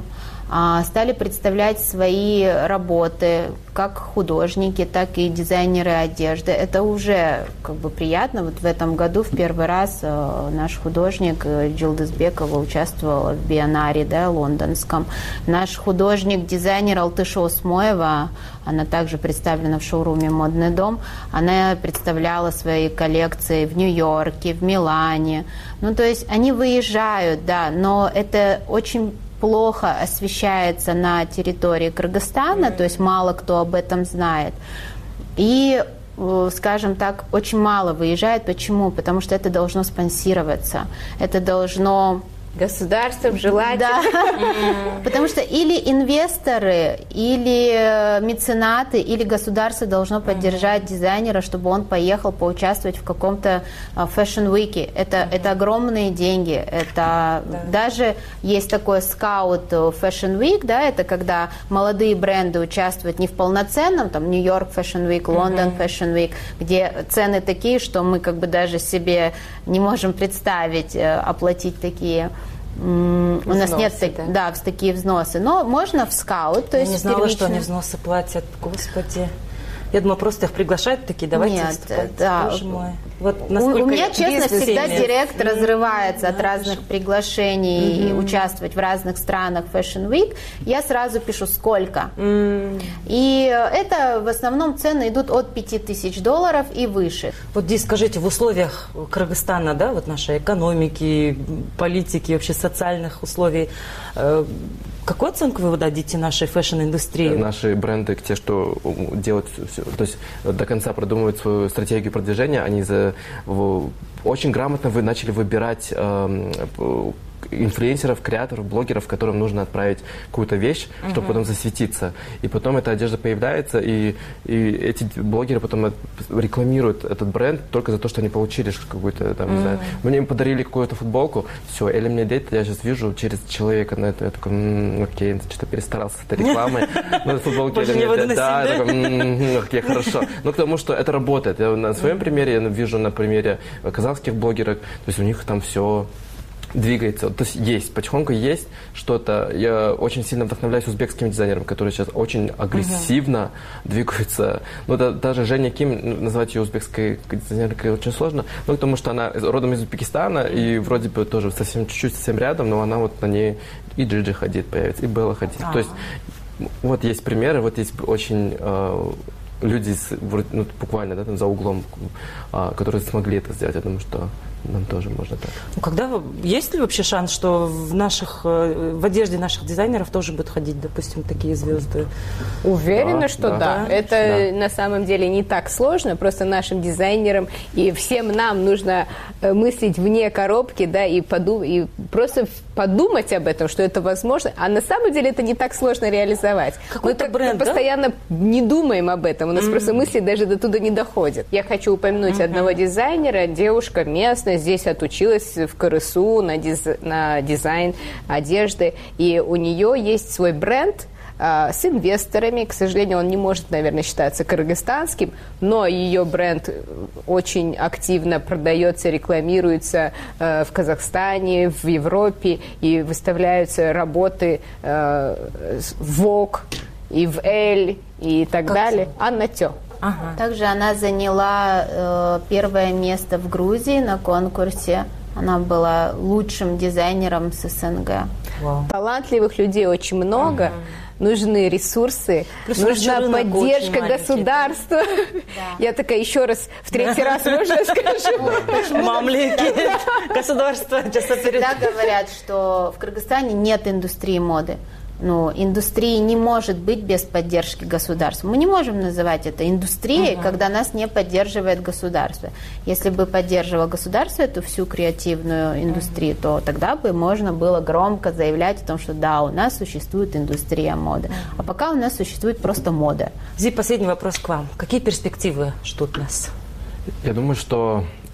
стали представлять свои работы, как художники, так и дизайнеры одежды. Это уже как бы приятно. Вот в этом году в первый раз наш художник Джилдыз Бекова участвовала в биеннаре, да, лондонском. Наш художник, дизайнер Алтыша Усмоева, она также представлена в шоуруме «Модный дом», она представляла свои коллекции в Нью-Йорке, в Милане. Ну, то есть они выезжают, да, но это очень плохо освещается на территории Кыргызстана, то есть мало кто об этом знает. И, скажем так, очень мало выезжает. Почему? Потому что это должно спонсироваться. Это должно... Государством желательно. Да. Потому что или инвесторы, или меценаты, или государство должно поддержать дизайнера, чтобы он поехал поучаствовать в каком-то фэшн-уике. Это, mm-hmm. это огромные деньги. Это да. Даже есть такой скаут фэшн-уик, да, это когда молодые бренды участвуют не в полноценном, там, Нью-Йорк фэшн-уик, Лондон фэшн-уик, где цены такие, что мы как бы даже себе не можем представить оплатить такие. Взносы, у нас нет так, да. Да, такие взносы, но можно в скаут. То Я есть не знала, первично... что они взносы платят, господи. Я думала, просто их приглашают такие, давайте Нет, выступать. да. Боже мой. Вот у, у меня, честно, всегда имеет. директ разрывается от разных приглашений mm-hmm. участвовать в разных странах Fashion Week. Я сразу пишу, сколько. Mm. И это в основном цены идут от пяти тысяч долларов и выше. Вот здесь скажите, в условиях Кыргызстана, да, вот нашей экономики, политики, вообще социальных условий, какую оценку вы дадите нашей фэшн-индустрии? Наши бренды, те, что делают все, то есть до конца продумывают свою стратегию продвижения, они за, в, очень грамотно вы начали выбирать э, инфлюенсеров, креаторов, блогеров, которым нужно отправить какую-то вещь, uh-huh. чтобы потом засветиться. И потом эта одежда появляется, и, и эти блогеры потом рекламируют этот бренд только за то, что они получили какую-то, там, uh-huh. не знаю, мне им подарили какую-то футболку, все, или мне дать, я сейчас вижу через человека на это, я такой, м-м, окей, что-то перестарался с этой рекламой, ну, футболки или мне дать, да, я такой, м-м, окей, хорошо. Ну, потому что это работает. Я на своем примере, я вижу на примере казахских блогеров, то есть у них там все двигается. То есть есть, потихоньку есть что-то. Я очень сильно вдохновляюсь узбекскими дизайнерами, которые сейчас очень агрессивно uh-huh. двигаются. Ну, да, даже Женя Ким, назвать ее узбекской дизайнеркой очень сложно, ну, потому что она родом из Узбекистана и вроде бы тоже совсем чуть-чуть совсем рядом, но она вот на ней и Джиджи Хадид появится, и Белла Хадид. Uh-huh. То есть вот есть примеры, вот есть очень э, люди, ну, буквально, да, там за углом, э, которые смогли это сделать. Я думаю, что нам тоже можно так. Ну, когда, есть ли вообще шанс, что в наших, в одежде наших дизайнеров тоже будут ходить, допустим, такие звезды? Уверена, да, что да. да. Это да. на самом деле не так сложно, просто нашим дизайнерам и всем нам нужно мыслить вне коробки, да, и, подум- и просто подумать об этом, что это возможно, а на самом деле это не так сложно реализовать. Какой-то Мы бренд, да? постоянно не думаем об этом, у нас mm-hmm. просто мысли даже до туда не доходят. Я хочу упомянуть mm-hmm. одного дизайнера, девушка местная, здесь отучилась в КРСУ на, диз... на дизайн одежды, и у нее есть свой бренд а, с инвесторами. К сожалению, он не может, наверное, считаться кыргызстанским, но ее бренд очень активно продается, рекламируется а, в Казахстане, в Европе, и выставляются работы а, в Vogue и в Elle и так как далее. Анна Тё. Ага. Также она заняла э, первое место в Грузии на конкурсе. Она была лучшим дизайнером с СНГ. Вау. Талантливых людей очень много. Ага. Нужны ресурсы, плюс нужна поддержка государства. Да. Я такая еще раз, в третий раз можно скажу. Мамлеки, государство. Всегда говорят, что в Кыргызстане нет индустрии моды. Ну, индустрии не может быть без поддержки государства. Мы не можем называть это индустрией, uh-huh. когда нас не поддерживает государство. Если бы поддерживало государство эту всю креативную индустрию, uh-huh. то тогда бы можно было громко заявлять о том, что да, у нас существует индустрия моды. Uh-huh. А пока у нас существует просто мода. Зи, последний вопрос к вам. Какие перспективы ждут нас? Я думаю, что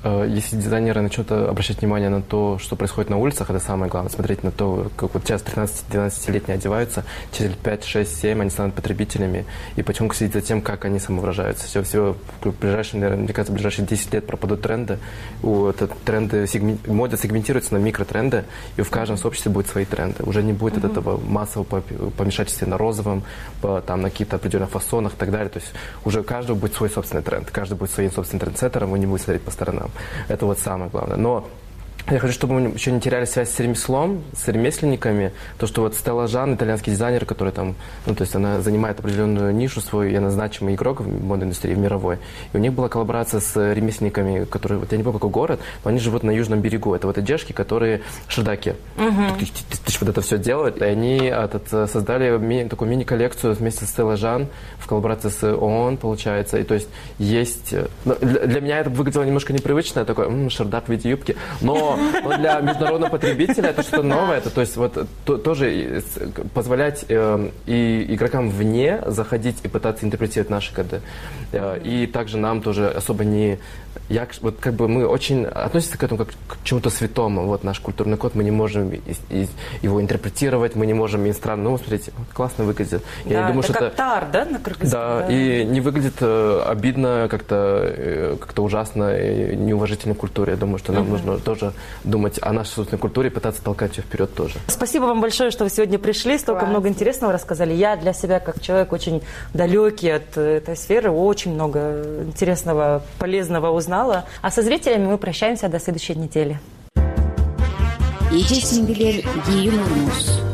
если дизайнеры начнут обращать внимание на то, что происходит на улицах, это самое главное, смотреть на то, как вот сейчас тринадцати-двенадцатилетние одеваются, через пять, шесть, семь они станут потребителями, и потом следить за тем, как они самовыражаются. Все, все в ближайшие, наверное, мне кажется, в ближайшие десять лет пропадут тренды. Это тренды, сегмен... мода сегментируется на микротренды, и в каждом сообществе будет свои тренды. Уже не будет mm-hmm. от этого массового помешательства на розовом, по, там, на каких-то определенных фасонах и так далее. То есть уже у каждого будет свой собственный тренд, каждый будет своим собственным трендсеттером, он не будет смотреть по сторонам. Это вот самое главное. Но я хочу, чтобы мы еще не теряли связь с ремеслом, с ремесленниками. То, что вот Стелла Жан, итальянский дизайнер, который там, ну, то есть она занимает определенную нишу свою, и она значимый игрок в модной индустрии, в мировой. И у них была коллаборация с ремесленниками, которые, вот я не помню, какой город, но они живут на южном берегу. Это вот одежки, которые шердаки. Uh-huh. Вот это все делают. И они этот, создали ми, такую мини-коллекцию вместе с Стелла Жан в коллаборации с ООН, получается. И то есть есть... Для, для меня это выглядело немножко непривычно, такой м-м, шердак в виде юбки, но Но для международного потребителя это что-то новое. Это, то есть вот то, тоже позволять э, и игрокам вне заходить и пытаться интерпретировать наши коды. Э, и также нам тоже особо не... Я, вот как бы мы очень относимся к этому как к чему-то святому. Вот наш культурный код, мы не можем и, и его интерпретировать, мы не можем и странно. Ну, смотрите, классно выглядит. Да, я думаю, это что как это... тар, да, на кыргызском? Да, да, и не выглядит э, обидно, как-то э, как-то ужасно, и неуважительно к культуре. Я думаю, что нам uh-huh. нужно тоже думать о нашей собственной культуре и пытаться толкать ее вперед тоже. Спасибо вам большое, что вы сегодня пришли, столько Класс. много интересного рассказали. Я для себя, как человек очень далекий от этой сферы, очень много интересного, полезного узнала. А со зрителями мы прощаемся до следующей недели. Эже сиңдилер, дүйүмүрүңүз.